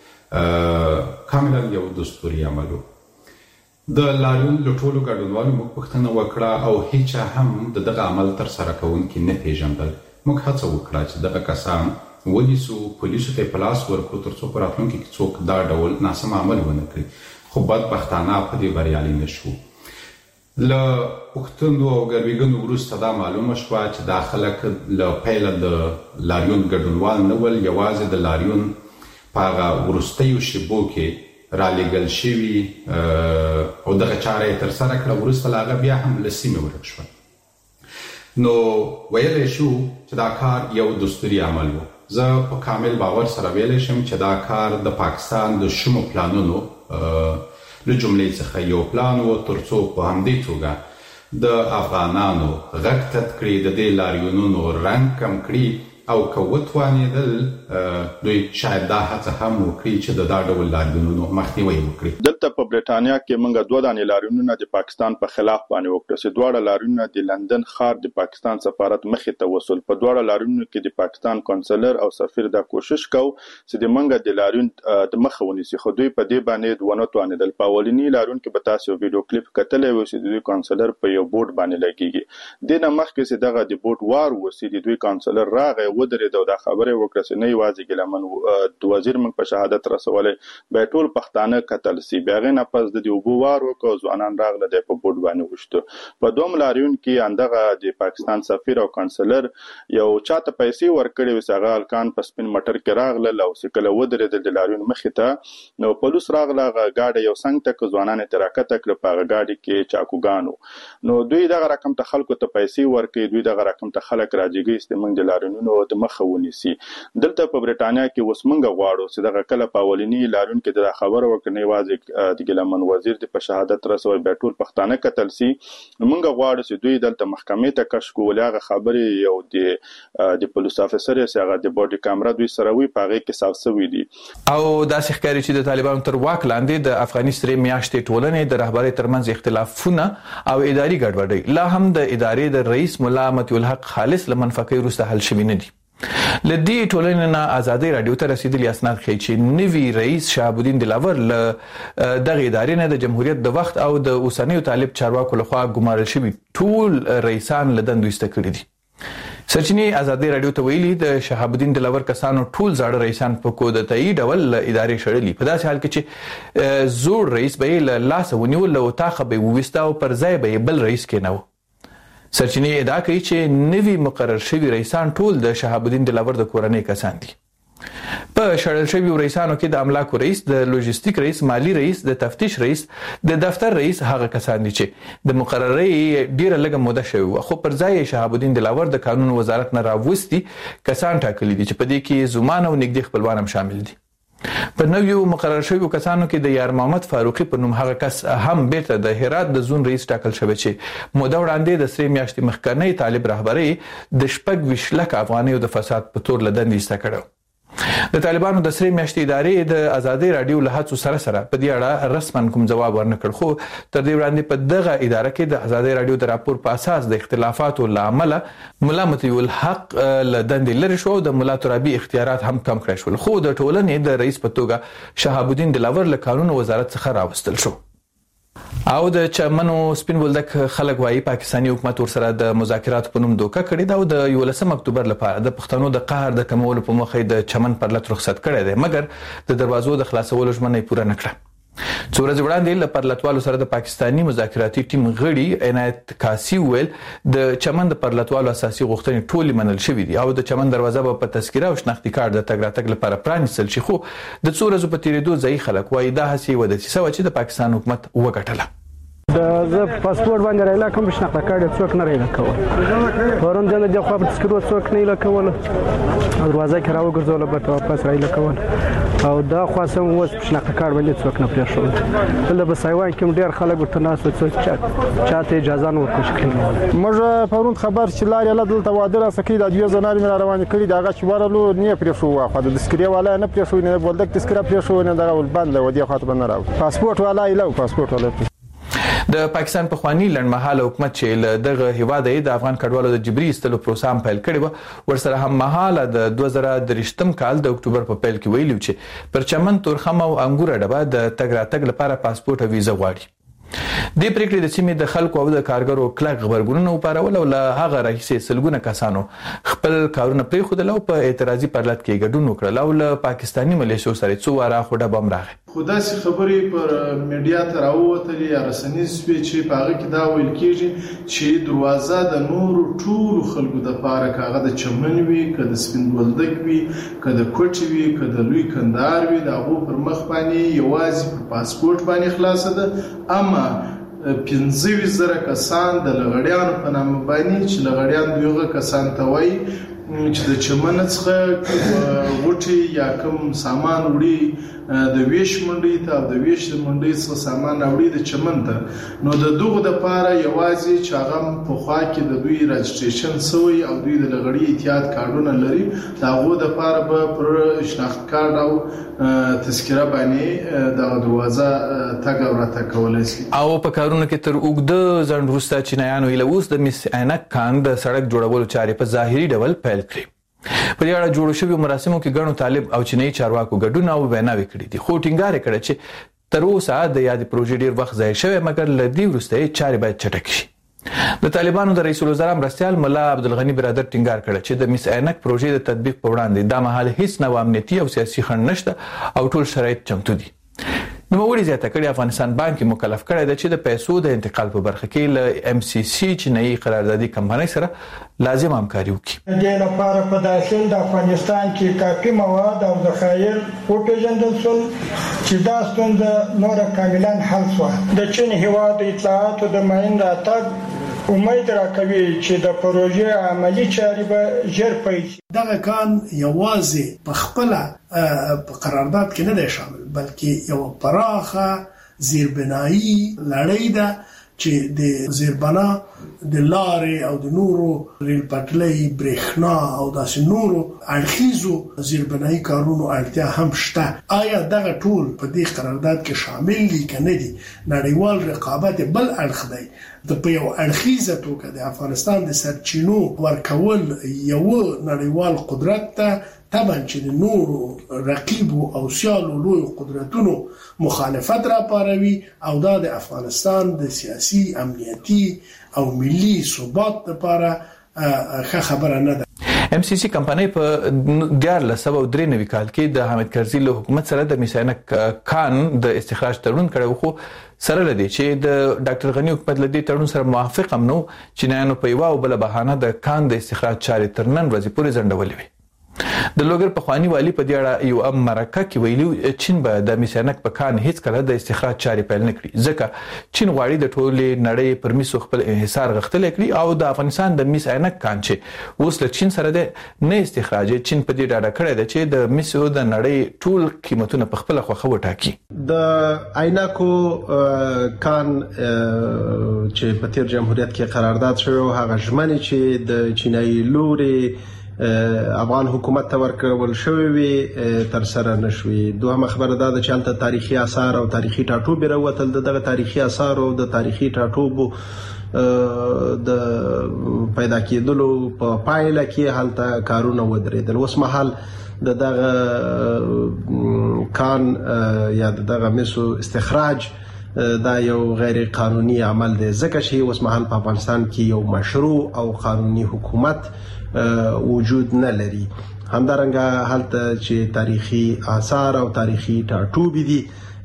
کاملا یو دستوري عمل و. د لاریون له ټولو ګډونوالو موږ پوښتنه وکړه او هیچا هم د دغه عمل ترسره کوونکي نه پیژندل. موږ هڅه وکړه چې دغه کسان ونیسو، پولیسو ته پلاس ورکړو ترڅو په راتلونکي کې څوک دا ډول ناسم عمل ونه کړي، خو بدبختانه په دې بریالي نه شو. له پوښتنو او ګرویږنو وروسته دا معلومه شوه چې دا خلک له پیله د لاریون ګډونوال نه ول، یوازې د لاریون په هغه وروستیو شیبو کې رالیږل شوي او دغه چاره یې ترسره کړه. وروسته له هغه بیا هم له سیمې ورک شول. نو ویلی شو چې دا کار یو دستوري عمل و. زه په کامل باور سره ویلی شم چې دا کار د پاکستان د شومو پلانونو له جملې څخه یو پلان و ترڅو په همدې توګه د افغانانو غږ تت کړي، د دې لاریونونو رنګ کم کړي او که وتوانېدل دوی شاید دا هڅه هم وکړي چې د دا ډول لاریونونو مخنیوی وکړي. دلته په برېټانیا کې موږ دوه دانې لاریونونه د پاکستان په خلاف باندې وکړه چې دواړه لاریونونه د لندن ښار د پاکستان سفارت مخې ته وصول. په دواړه لاریونونو کې د پاکستان کونسلر او سفیر دا کوشش کو چې د موږ د لاریون د مخه ونیسي، خو دوی په دې باندې ونه توانېدل. په اولنی لاریون کې به تاسو ویډیو کلیپ کتلی وئ چې د کونسلر په یو بورډ باندې لګیږي. دنه مخکې چې دغه د بورډ وار وسی د دوی کونسلر راغی ودرېد او دا خبره وکړه چې نه یوازې ګیلمن د وزیر موږ په شهادت رسولې، به ټول پښتانه قتل سي. بیا غې نه پس د اوبو وار وکړو، ځوانان راغله د په بورډ باندې وشته. په دوم لاریون کې اندغه د پاکستان سفیر او کونسلر یو چاته پیسې ورکړې وې، هغه الکان په سپین مټر کې راغله او سکله ودرېدل د لاریون مخې ته. نو پولیس راغله، غاډه یو څنګ ته ځوانان تراکته کړ، په غاډي کې چاکوګانو. نو دوی دغه رقم ته خلکو ته پیسې ورکړي، دوی دغه رقم ته خلک راځيږي چې موږ د لاریونونو د مخه ونیسي. دلته په برېټانیا کې اوس موږ غواړو چې دغه کله په اولنی لاریون کې د خبره وکړنې یوازې د ګیلمن وزیر د په شهادت رسول به ټول پښتانه قتل سي. موږ غواړو چې دوی دلته محکمې ته کش کول، هغه خبرې یو د د پولیس افسر یې هغه د بودی کیمرا دوی سره وی پاغه کې صاف سوي دي. او داسې ښکاري چې د طالبانو تر واک لاندې د افغاني سرې میاشتې ټولنې د رهبرۍ ترمنځ اختلافونه او اداري ګډوډي لا هم د ادارې د رئیس مولا مطیع الحق خالص لمنفقې وروسته حل شوي نه دي. لدی ټولنې نه ازادي رادیو ته رسیدلی اسناد ښیي چې نوی رئیس شهاب الدین دلاور له دغه ادارې نه د جمهوریت د وخت او د اوسنیو طالب چارواکو لخوا ګمارل شوي ټول رئیسان له دندو ایسته کړي دي. سرچینې ازادي رادیو ته ویلي د شهاب الدین دلاور کسانو ټول زاړه رئیسان په کودتایي ډول ادارې شړلي، په داسې حال کې چې زوړ رئیس به له لاسه ونیول او تاخه به وویسته او پر ځای به بل رئیس کېناوه. سرچینې ادعا کوي چې نوی مقرر شوي رئیسان ټول د شهاب الدین دلاور د کورنۍ کسان دي. په شړل شوي رئیسانو کې د املاکو رئیس، د لوجستیک رئیس، مالی رئیس، د تفتیش رئیس، د دفتر رئیس هغه کسان دي چې د مقررۍ ډیره لږه موده شوی و، خو پر ځای شهاب الدین دلاور د قانون وزارت نه راوستي کسان ټاکلي دي چې په دې کې زمان او نږدې خپلوان هم شامل دي. په نویو مقرر شویو کسانو کې د یار محمد فاروقي په نوم هغه کس هم بیرته د هرات د زون رئیس ټاکل شوی چې موده وړاندې د سرې میاشتې مخکنی طالب رهبرۍ د شپږ ویشت لک افغانیو د فساد په تور له دندې ایسته کړو. د طالبانو د سری میاشتې ادارې د ازادي رادیو له هڅو سره سره په دې اړه رسمن کوم جواب ورنکړ، خو تر دې وړاندې په دغه اداره کې د ازادي رادیو د راپور په اساس د اختلافاتو لامل ملا مطیع الحق له دندې لري شو، د ملا ترابي اختیارات هم کم کړی شول، خو د ټولنې د رئیس په توګه شهاب الدین دلاور له قانون وزارت څخه راوستل شو. او د چمنو سپین بولدک خلک وایي پاکستاني حکومت ورسره د مذاکراتو په نوم دوکه کړې ده او د یولسم اکتوبر لپاره د پښتنو د قهر د کمولو په موخه د چمن پرلط رخصت کړی دی، مګر د دروازو د خلاصولو ژمنه یې پوره نه کړه. څو ورځې وړاندې له پرلطوالو سره د پاکستاني مذاکراتي ټیم غړي عنایت کاسي ویل د چمن د پرلطوالو اساسي غوښتنې ټولې منل شوې دي او د چمن دروازه به په تذکره او شناختي کارت د تګ راتګ لپاره پرانیستل شي، خو د څو ورځو په تیریدو ځایي خلک وایي دا هڅې یوه دسیسه وه چې د پاکستان حکومت وګټله. د زه پاسپورت باندې رایله کوم شناخته کارت څوک نه رایله کول، پرون د دې خو په تذکرو څوک نه رایله کول، دروازه کې راوګرځول به واپس رایله کول او دا خو سم وس شناخته کارت باندې څوک نه پریښول. بل به سایوان کې ډیر خلک ورته ناس څوک چاته اجازه نه ورکړي کړي. موږ پرون خبر چې لارې له دلته واده را سکی د دوه زنان مې روان کړي داغه چې ورلو نه پریښو خو د تذکره والا نه پریښو نه بولدک تذکره پریښو نه دا ول بند له ودی خاطر نه راو پاسپورت والا ایلو پاسپورت والا. د پاکستان په خواني لړمحاله حکومت چې له دغه هیواد د افغان کډوالو د جبري استلو پروسه هم پیل کړې و، ورسره هم مهاله د دوه زره درې کال د اکتوبر په پیل کې ویلي چې پر چمن تورخم او انګور ډبه د تګ راتګ لپاره پاسپورت او ویزه غواړي. د پریکړې د سیمې د خلکو او د کارګرو کلک خبرګونونه وپارول او له هغه راهیسې سلګونه کسانو خپل کارونه پرېښودل او په اعتراضي پرلط کې ګډون وکړل او له پاکستاني ملیشو سره څو واره خو ډبه هم راغی. خو داسې خبرې پر میډیا ته راووتلې یا رسنیز شوې چې په هغه کې دا ویل کېږي چې دروازه د نورو ټولو خلکو دپاره که هغه د چمن وي، که د سپین بولدک وي، که د کوټې وي، که د لوی کندهار وي، د هغو پر مخ باندې یوازې په پاسپورټ باندې خلاصه ده. اما پنځه ویشت زره کسان د لغړیانو په نامه باندې چې لغړیان دوی کسان ته وایي چې د چمن څخه غوټي یا کوم سامان وړي د ویش منډي ته د ویش منډي څخه سامان وړي د چمن ته، نو د دغه د پاره یوازې چې هغه په خوا کې د دوی رجسټریشن سوی او دوی د لغړی اتحاد کارډونه لري، دا غو د پاره به پر شناخت کارت او تذکره باندې د دروازه تګ او راتګ کولای شي. او په کارونه کې تر اوږده ځنډ وروسته چینایانو ایله اوس د مس عینک کان د سړک جوړولو چارې په ظاهري ډول پیل کړې. په دې اړه جوړ شوی مراسمو کې ګڼو طالب او چینایي چارواکو ګډون او ویناوې کړې دي، خو ټینګار کړی چې تر اوسه د یادې پروژې ډیر وخت ضایع شوی، مګر له دې وروسته چارې باید چټکې شي. د طالبانو د رئیس الوزرا مرستیال ملا عبدالغنی برادر ټینګار کړی چې د مس عینک پروژې د تطبیق په وړاندې دا مهال هیڅ نوع امنیتي او سیاسي خنډ نشته او ټول شرایط چمتو دي. نوموړي زیاته کړې افغانستان بانک مکلف کړی دی چې د پیسو د انتقال په برخه کې له ام سی سی چینایي قراردادي کمپنۍ سره لازم همکاري وکړي. د لپاره په داخل د افغانستان کې کافي مواد او ذخایر وپېژندل شول چې دا ستونزه نور کاملا حل شوه. د چین هیواد اطلاعاتو د معین راتګ امید راکوي چې د پروژې عملی چارې به ژر پیل شي. دغه کان یوازې په خپل په قرارداد کې نه دی شامل، بلکې یو پراخه زیربنایی لړۍ ده چې د زیربنا د لارې او د نورو ریل پټلۍ، برېښنا او داسې نورو اړخیزو زیربنایی کارونو اړتیا هم شته. آیا دغه ټول په دې قرارداد کې شامل دي که نه دي؟ نړیوال رقابت بل اړخ دی. د په یو اړخیزه توګه د افغانستان د سرچینو ورکول یو نړیوال قدرت ته طبعا چې د نورو رقیبو او سیالو لوی قدرتونو مخالفت را پاروي او دا د افغانستان د سیاسي، امنیتي او ملي ثبات لپاره ښه خبره نه ده. ام سی سی کمپنۍ په دیارلس سوه درې نوي کال کې د حامد کرزي له حکومت سره د مس عینک کان د استخراج تړون کړی، خو سره لدی چې د ډاکټر غنی حکومت لدی تړون سره موافق هم نو، چینایانو په یوه او بل بهانه د کان د استخراج چارې تر نن ورځې پورې ځنډولې وي. د لوګر په خواني والی په دې اړه یو امریکا کې ویلي چین به د مس عینک په کان هیڅ کله د استخراج چارې پیل نه کړي، ځکه چین غواړي د ټولې نړۍ پر میسو خپل انحصار غښتلی کړي او د افغانستان د مس عینک کان چې اوس له چین سره د نه استخراج، چین په دې ډاډه کړی دی چې د میسو د نړۍ ټول قیمتونه په خپل خوښه وټاکي. د عینکو کان چې په تیر جمهوریت کې قرارداد شوی، هغه ژمنې چې د چینایي لوري افغان حکومت ته ورکول شوی وي تر سره نشوي. دوهمه خبره دا ده چې هلته تاریخي آثار او تاریخي ټاټوبې راوتل. دغه تاریخي آثار او د تاریخي ټاټوبو د پیدا کېدلو په پایله کې هلته کارونه ودرېدل. اوس مهال د دغه کان یا د دغه مسو استخراج دا یو غیر قانوني عمل دی، ځکه چې اوس مهال په افغانستان کې یو مشروع او قانوني حکومت وجود نه لري. همدارنګه هلته چې تاریخي آثار او تاریخي ټاټوبې دي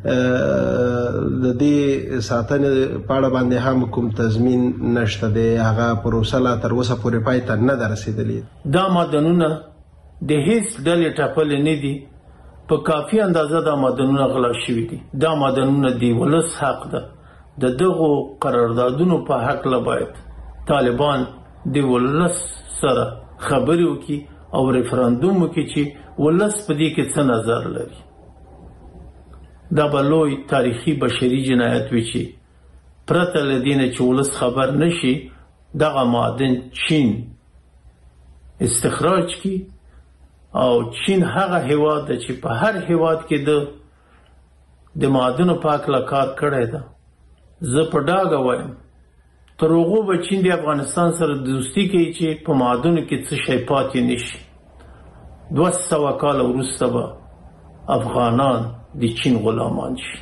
د دې ساتنې په اړه باندې هم کوم تضمین نشته دی. هغه پروسه لا تر اوسه پورې پای ته نه ده رسېدلې. دا معدنونه د هیڅ ډلې ټاکلي نه دي، په کافي اندازه دا معدنونه غلا شوي دي. دا معدنونه د ولس حق ده. د دغو قراردادونو په حق له باید طالبان د ولس سره خبرې وکړي او ریفرندوم وکړي چې ولس په دې کې څه نظر لري. دا به لوی تاریخي بشري جنایت وي چې پرته له دې نه چې ولس خبر نشي دغه معدن چین استخراج کړي. او چین هغه هیواد ده چې په هر هیواد کې د د معدنو پاک لکار کړی ده. زه په ډاګه وایم تر هغو به چین د افغانستان سره دوستي کوي چې په معدنو کې څه شی پاتې نشي. دوه سوه کاله وروسته به افغانان د چین غلامان شي.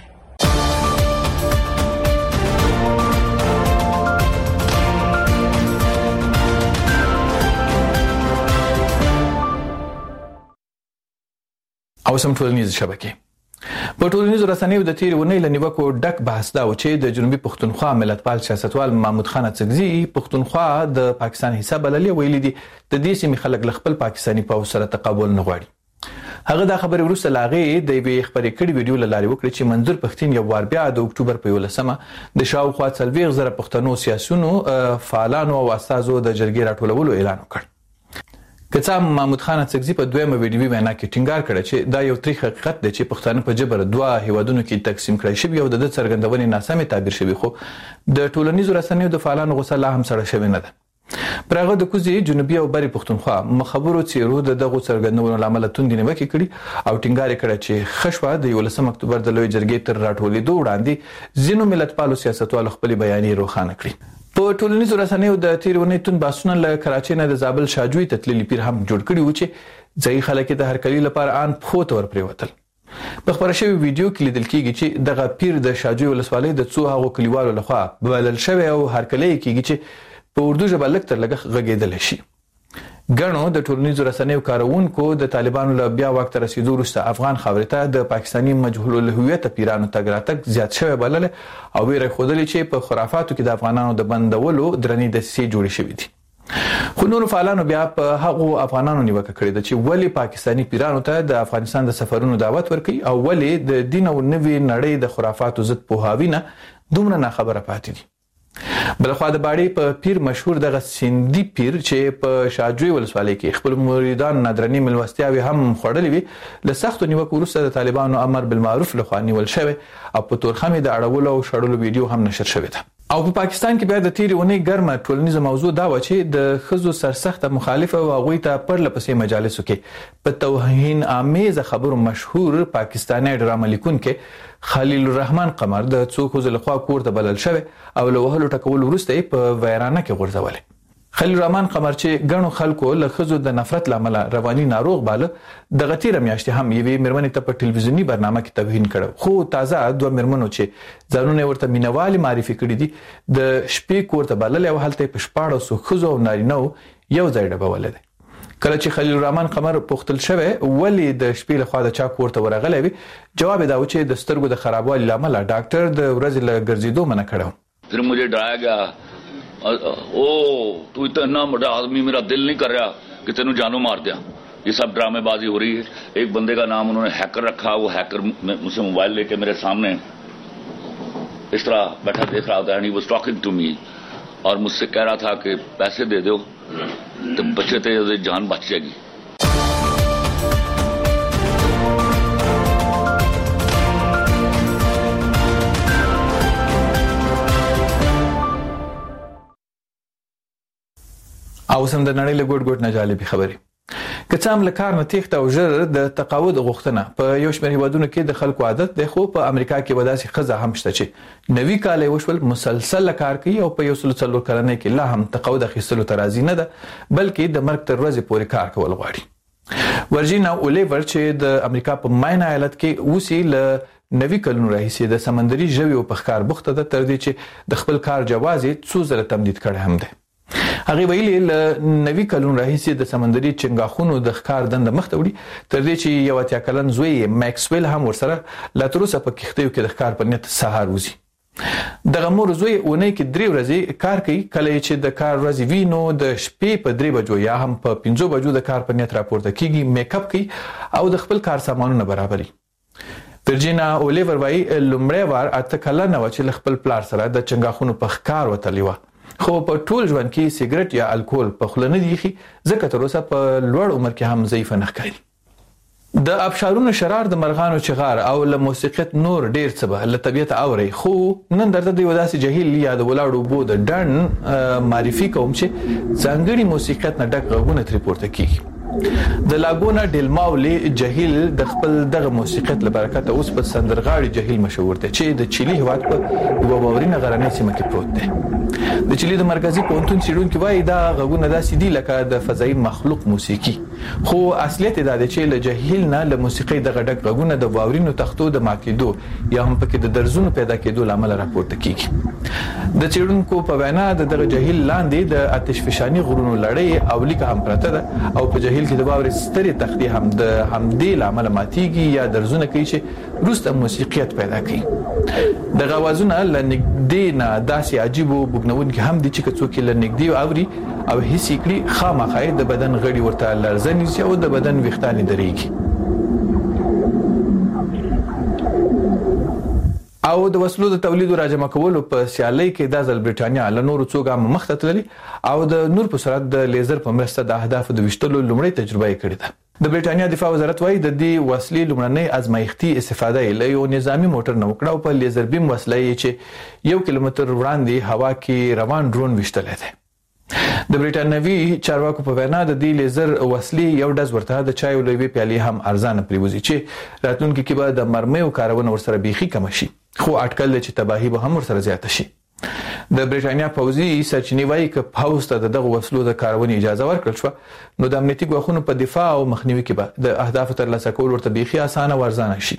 او سم ټولنیز شبکې په ټولنیزو رسنیو د تیر ونې لنیوکو ډک بحث دا و چې د جنوبي پښتونخوا ملتپال سیاستوال محمود خان اڅکزي پښتونخوا د پاکستان حصہ بللې ویلي دي د دې سیمې خلک ل خپل پاکستاني پوځ سره تقابل نه غواړي. هغه دا خبرې وروسته لاغې د وی خبرې کړي ویډیو لاري وکړي چې منظور پښتين یو وار بیا د اکتوبر په یولسمه د شاوخوا څلوېښت زره پښتنو سیاسيونو فعالانو او استادو د جرګې راټولولو اعلان وکړ. کڅا محمود خان اڅکزي په دویمه ویډیو وینا کې ټینګار کړ چې دا یو تاریخ حقیقت دی چې پښتانه په جبر دوه هیوادونو کې تقسیم کړي شوی او د څرګندونې ناسمه تعبیر شوی، خو د ټولنیزو رسنیو د فعالانو غوسه لا هم سره شوی نه ده. پرغه د کوزي جنوبي او بری پښتونخوا مخبرو چیرو د دغه څرګندونو لامل توندې نیوکه کړي او ټینګار کړ چې خشوه د یولسم اکتوبر د لوی جرګې تر راټولېدو وړاندې ځینو ملتپالو سیاستوالو خپل بیانې روښانه کړي. په ټولنیزو رسنیو د تیرونې تون باسونه له کراچۍ نه د زابل شاجوی ته تللي پیر هم جوړ کړي و چې ځای خلک د هرکلی لپاره ان پخو تور پریوتل. په خبره شوی ویډیو کې لیدل کېږي چې دغه پیر د شاجوی ولسوالۍ د څو هغو کلیوالو لخوا بلل شوی او هرکلی کېږي چې په اردو ژبه لږ تر لږه غږېدل شي. ګڼو د ټولنیزو رسنیو کارونکو د طالبانو له بیا وخت رسیدو وروسته افغان خاورې ته د پاکستاني مجهول الهویت پیرانو تګ راتګ زیات شوی بلل او ویره خودلې چې په خرافاتو کې د افغانانو د بندولو درنې دسیسې جوړې شوې دي. خو نور فعالانو بیا په هغو افغانانو نیوکه کړې ده چې ولی پاکستاني پیرانو ته د افغانستان د سفرونو دعوت ورکړي او ولی د دین او نوې نړۍ د خرافاتو ضد پوهاوی نه دومره نه خبره پاتې دي. بلخوا د باړې په پیر مشهور دغه سیندي پیر چې په شاجوی ولسوالۍ کې خپل مریدان نادرنی ملوستیاوي هم خړلې وي له سختو نیوکو وروسته د طالبانو امر بالمعروف لخوا نیول شوی او په تورخمې د اړولو او شړلو ویډیو هم نشر شوی ده. او په پاکستان کې بیا د تیرې ونې ګرمه ټولنیزه موضوع دا و چې د خزو سرسخته مخالفه او هغوی ته پرلپسې مجالسو کې په توهین آمیزه خبرو مشهور پاکستاني ډرامه لیکونکی خلیل الرحمن قمر د څو خزو لخوا کور ته بلل شوی او له وهلو ټکول وروسته په ویرانه کې غورځولې. خلیل الرحمن قمر چې ګڼو خلکو له خزو د نفرت لامل رواني ناروغ باله دغه تیر میاشتې هم یوې مېرمنې ته په ټلویزیونی برنامه کې توهین کړو، خو تازه دوه مېرمنو چې ځانونه ورته مینوالي معرفي کړي دي د شپې کور ته بلل او هلته په شپاړسو خزو او نارینه یو ځای ډبولې ده. کله چې خلیل الرحمن قمر پوښتل شوی ولی د شپې له خوا د چا کور ته ورغلی وي، جواب یې دا و چې د سترګو د خرابوالي لامل ډاکټر د ورځې له ګرځېدو منع کړو. پھر مجھے ڈرایا گیا او تو اتنا بڑا آدمی میرا دل نہیں کر رہا کہ تینوں جانو مار دیا. یہ سب ڈرامے بازی ہو رہی ہے. ایک بندے کا نام انہوں نے ہیکر رکھا، وہ ہیکر مجھ سے موبائل لے کے میرے سامنے اس طرح بیٹھا دیکھ رہا ہوتا ہے. he was talking to me اور مجھ سے کہہ رہا تھا کہ پیسے دے دو تو بچے تھے جان بچ جائے گی. او سم د نړۍ له ګوټ ګوټ نه جالبې خبرې. که څه هم له کار نه تېښته او ژر د تقاعد غوښتنه په یو شمېر هیوادونو کې د خلکو عادت دی، خو په امریکا کې به داسې ښځه هم شته چې نوي کال یې وشول مسلسل کار کوي او په یو سل څلور کلنۍ کې لا هم تقاعد اخیستلو ته راضي نه ده، بلکې د مرګ تر ورځې پورې کار کول غواړي. ورجینا اولیور چې د امریکا په ماین ایالت کې اوسي له نوي کلونو راهیسې د سمندري ژویو په ښکار بوخته ده، تر دې چې د خپل کار جواز یې څو ځله تمدید کړی هم دی. هغې ویلي له نوي کلونو راهیسې د سمندري چنګاښونو د ښکار دنده مخته وړي، تر دې چې یو اتیا کلن زوی یې میکسویل هم ورسره لا تر اوسه په کښتیو کې د ښکار په نیت سهار وځي. دغه مور زوی اونۍ کې درې ورځې کار کوي، کله چې د کار ورځې وي نو د شپې په درې بجو یا هم په پنځو بجو د کار په نیت راپورته کیږي، میک اپ کوي او د خپل کار سامانونه برابري. ورجینا اولیور وایي لومړی وار اته کلنه وه چې له خپل پلار سره د چنګاښونو په ښکار وتلې وه، خو په ټول ژوند کې سیګرټ یا الکول په خوله نه دي ایښي، ځکه تر اوسه په لوړ عمر کې هم ضعیفه نه ښکاري. د ابشارونو شرار، د مرغانو چغار او له موسیقیت نور ډیر څه به له طبیعته اورئ، خو نن درته د یو داسې جهیل یا د ولاړو اوبو د ډنډ معرفي کوم چې ځانګړي موسیقیت نه ډک غږونه ترې پورته کیږي. د لاګونا ډیل ماولي جهیل د خپل دغه موسیقیت له برکته اوس په سندرغاړي جهیل مشهور دی چې د چيلي هیواد په یوه واورینه غرنۍ سیمه کې پروت دی. د چيلي د مرکزي پوهنتون څېړونکي وایي دا غږونه داسې دي لکه د فضایي مخلوق موسیقي، خو اصلیت یې دا دی چې له جهیل نه له موسیقۍ دغه ډک غږونه د واورینو تختو د ماتېدو یا هم پکې د درزونو پیدا کېدو له امله راپورته کیږي. د څېړونکو په وینا د دغه جهیل لاندې د آتش فشاني غرونو لړۍ او لیکه هم پرته ده او په جهیل کې د واورې سترې تختې هم د همدې له امله ماتېږي یا درزونه کوي چې وروسته موسیقیت پیدا کوي. دغه اوازونه له نږدې نه داسې عجیب او بوږنونکي هم دي چې که څوک یې له نږدې اوري او حس یې کړي، خامخا یې د بدن غړي ورته لرزه نیسي او د بدن ویښتان یې درېږي. او د وسلو د تولید او راجمع کولو په سیالۍ کې د ځل برټانیا له نورو څو ګامه مخته تللې او د نور په سرعت د لیزر په مرسته د اهدافو د ویشتلو لومړۍ تجربه یې کړې ده. د برټانیا دفاع وزارت وایي د دې وسلې لومړنۍ ازمایښتي استفاده یې له یو نظامي موټر نه وکړه او په لیزر بیم وسله یې چې یو کیلومتر وړاندې هوا کې روان ډرون ویشتلی دی. د برټانوي چارواکو په وینا د دې لیزر وسلې یو ډز ورته د چایو له یوې پیالې هم ارزانه پرېوځي چې راتلونکي کې به د مرمیو کارونه ورسره بیخي کمه شي، خو اټکل دی چې تباهي به هم ورسره زیاته شي. د برټانیا پوځي سرچینې وایي که پوځ ته دغه وسلو د کارونې اجازه ورکړل شوه نو د امنیتي ګواښونو په دفاع او مخنیوي کې به د اهدافو ترلاسه کول ورته بیخي اسانه او ارزانه شي.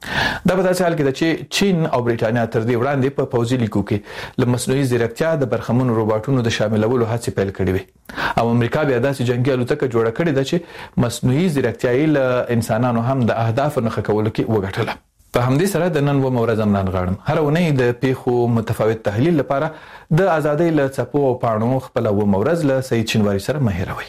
دا په داسې حال کې ده چې چین او برټانیا تر دې وړاندې په پوځي لیکو کې له مصنوعي ځیرکتیا د برخمنو روباټونو د شاملولو هڅې پیل کړې وې او امریکا بیا داسې جنګي الوتکه جوړه کړې ده چې مصنوعي ځیرکتیا یې له انسانانو هم د اهدافو نښه کولو کې وګټله. په همدې سره د نن و مورز امنان غاړم هر اونۍ د پیښو متفاوت تحلیل لپاره د ازادۍ له څپو او پاڼو خپل و مورز له سید شینواری سره مهیروي.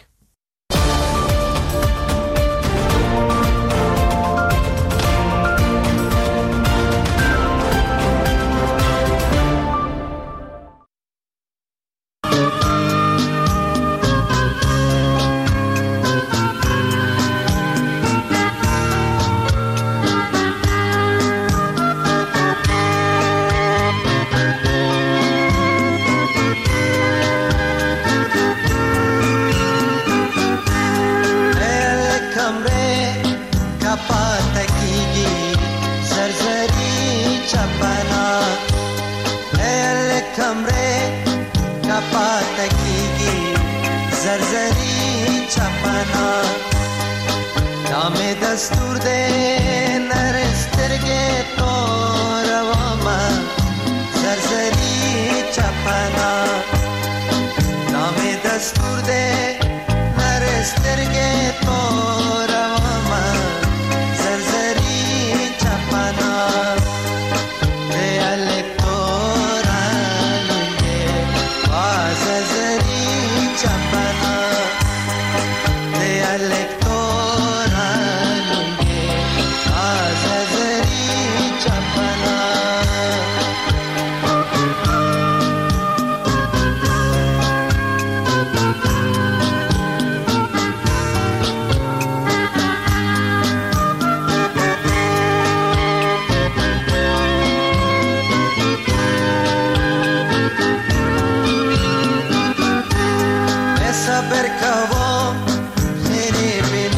صبر کوم خیلی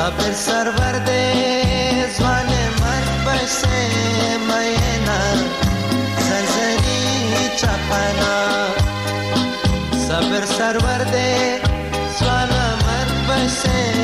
صابر سرور دے زوان مرد بسے مینا زرزری چپنا صابر سرور دے زوان مرد بسے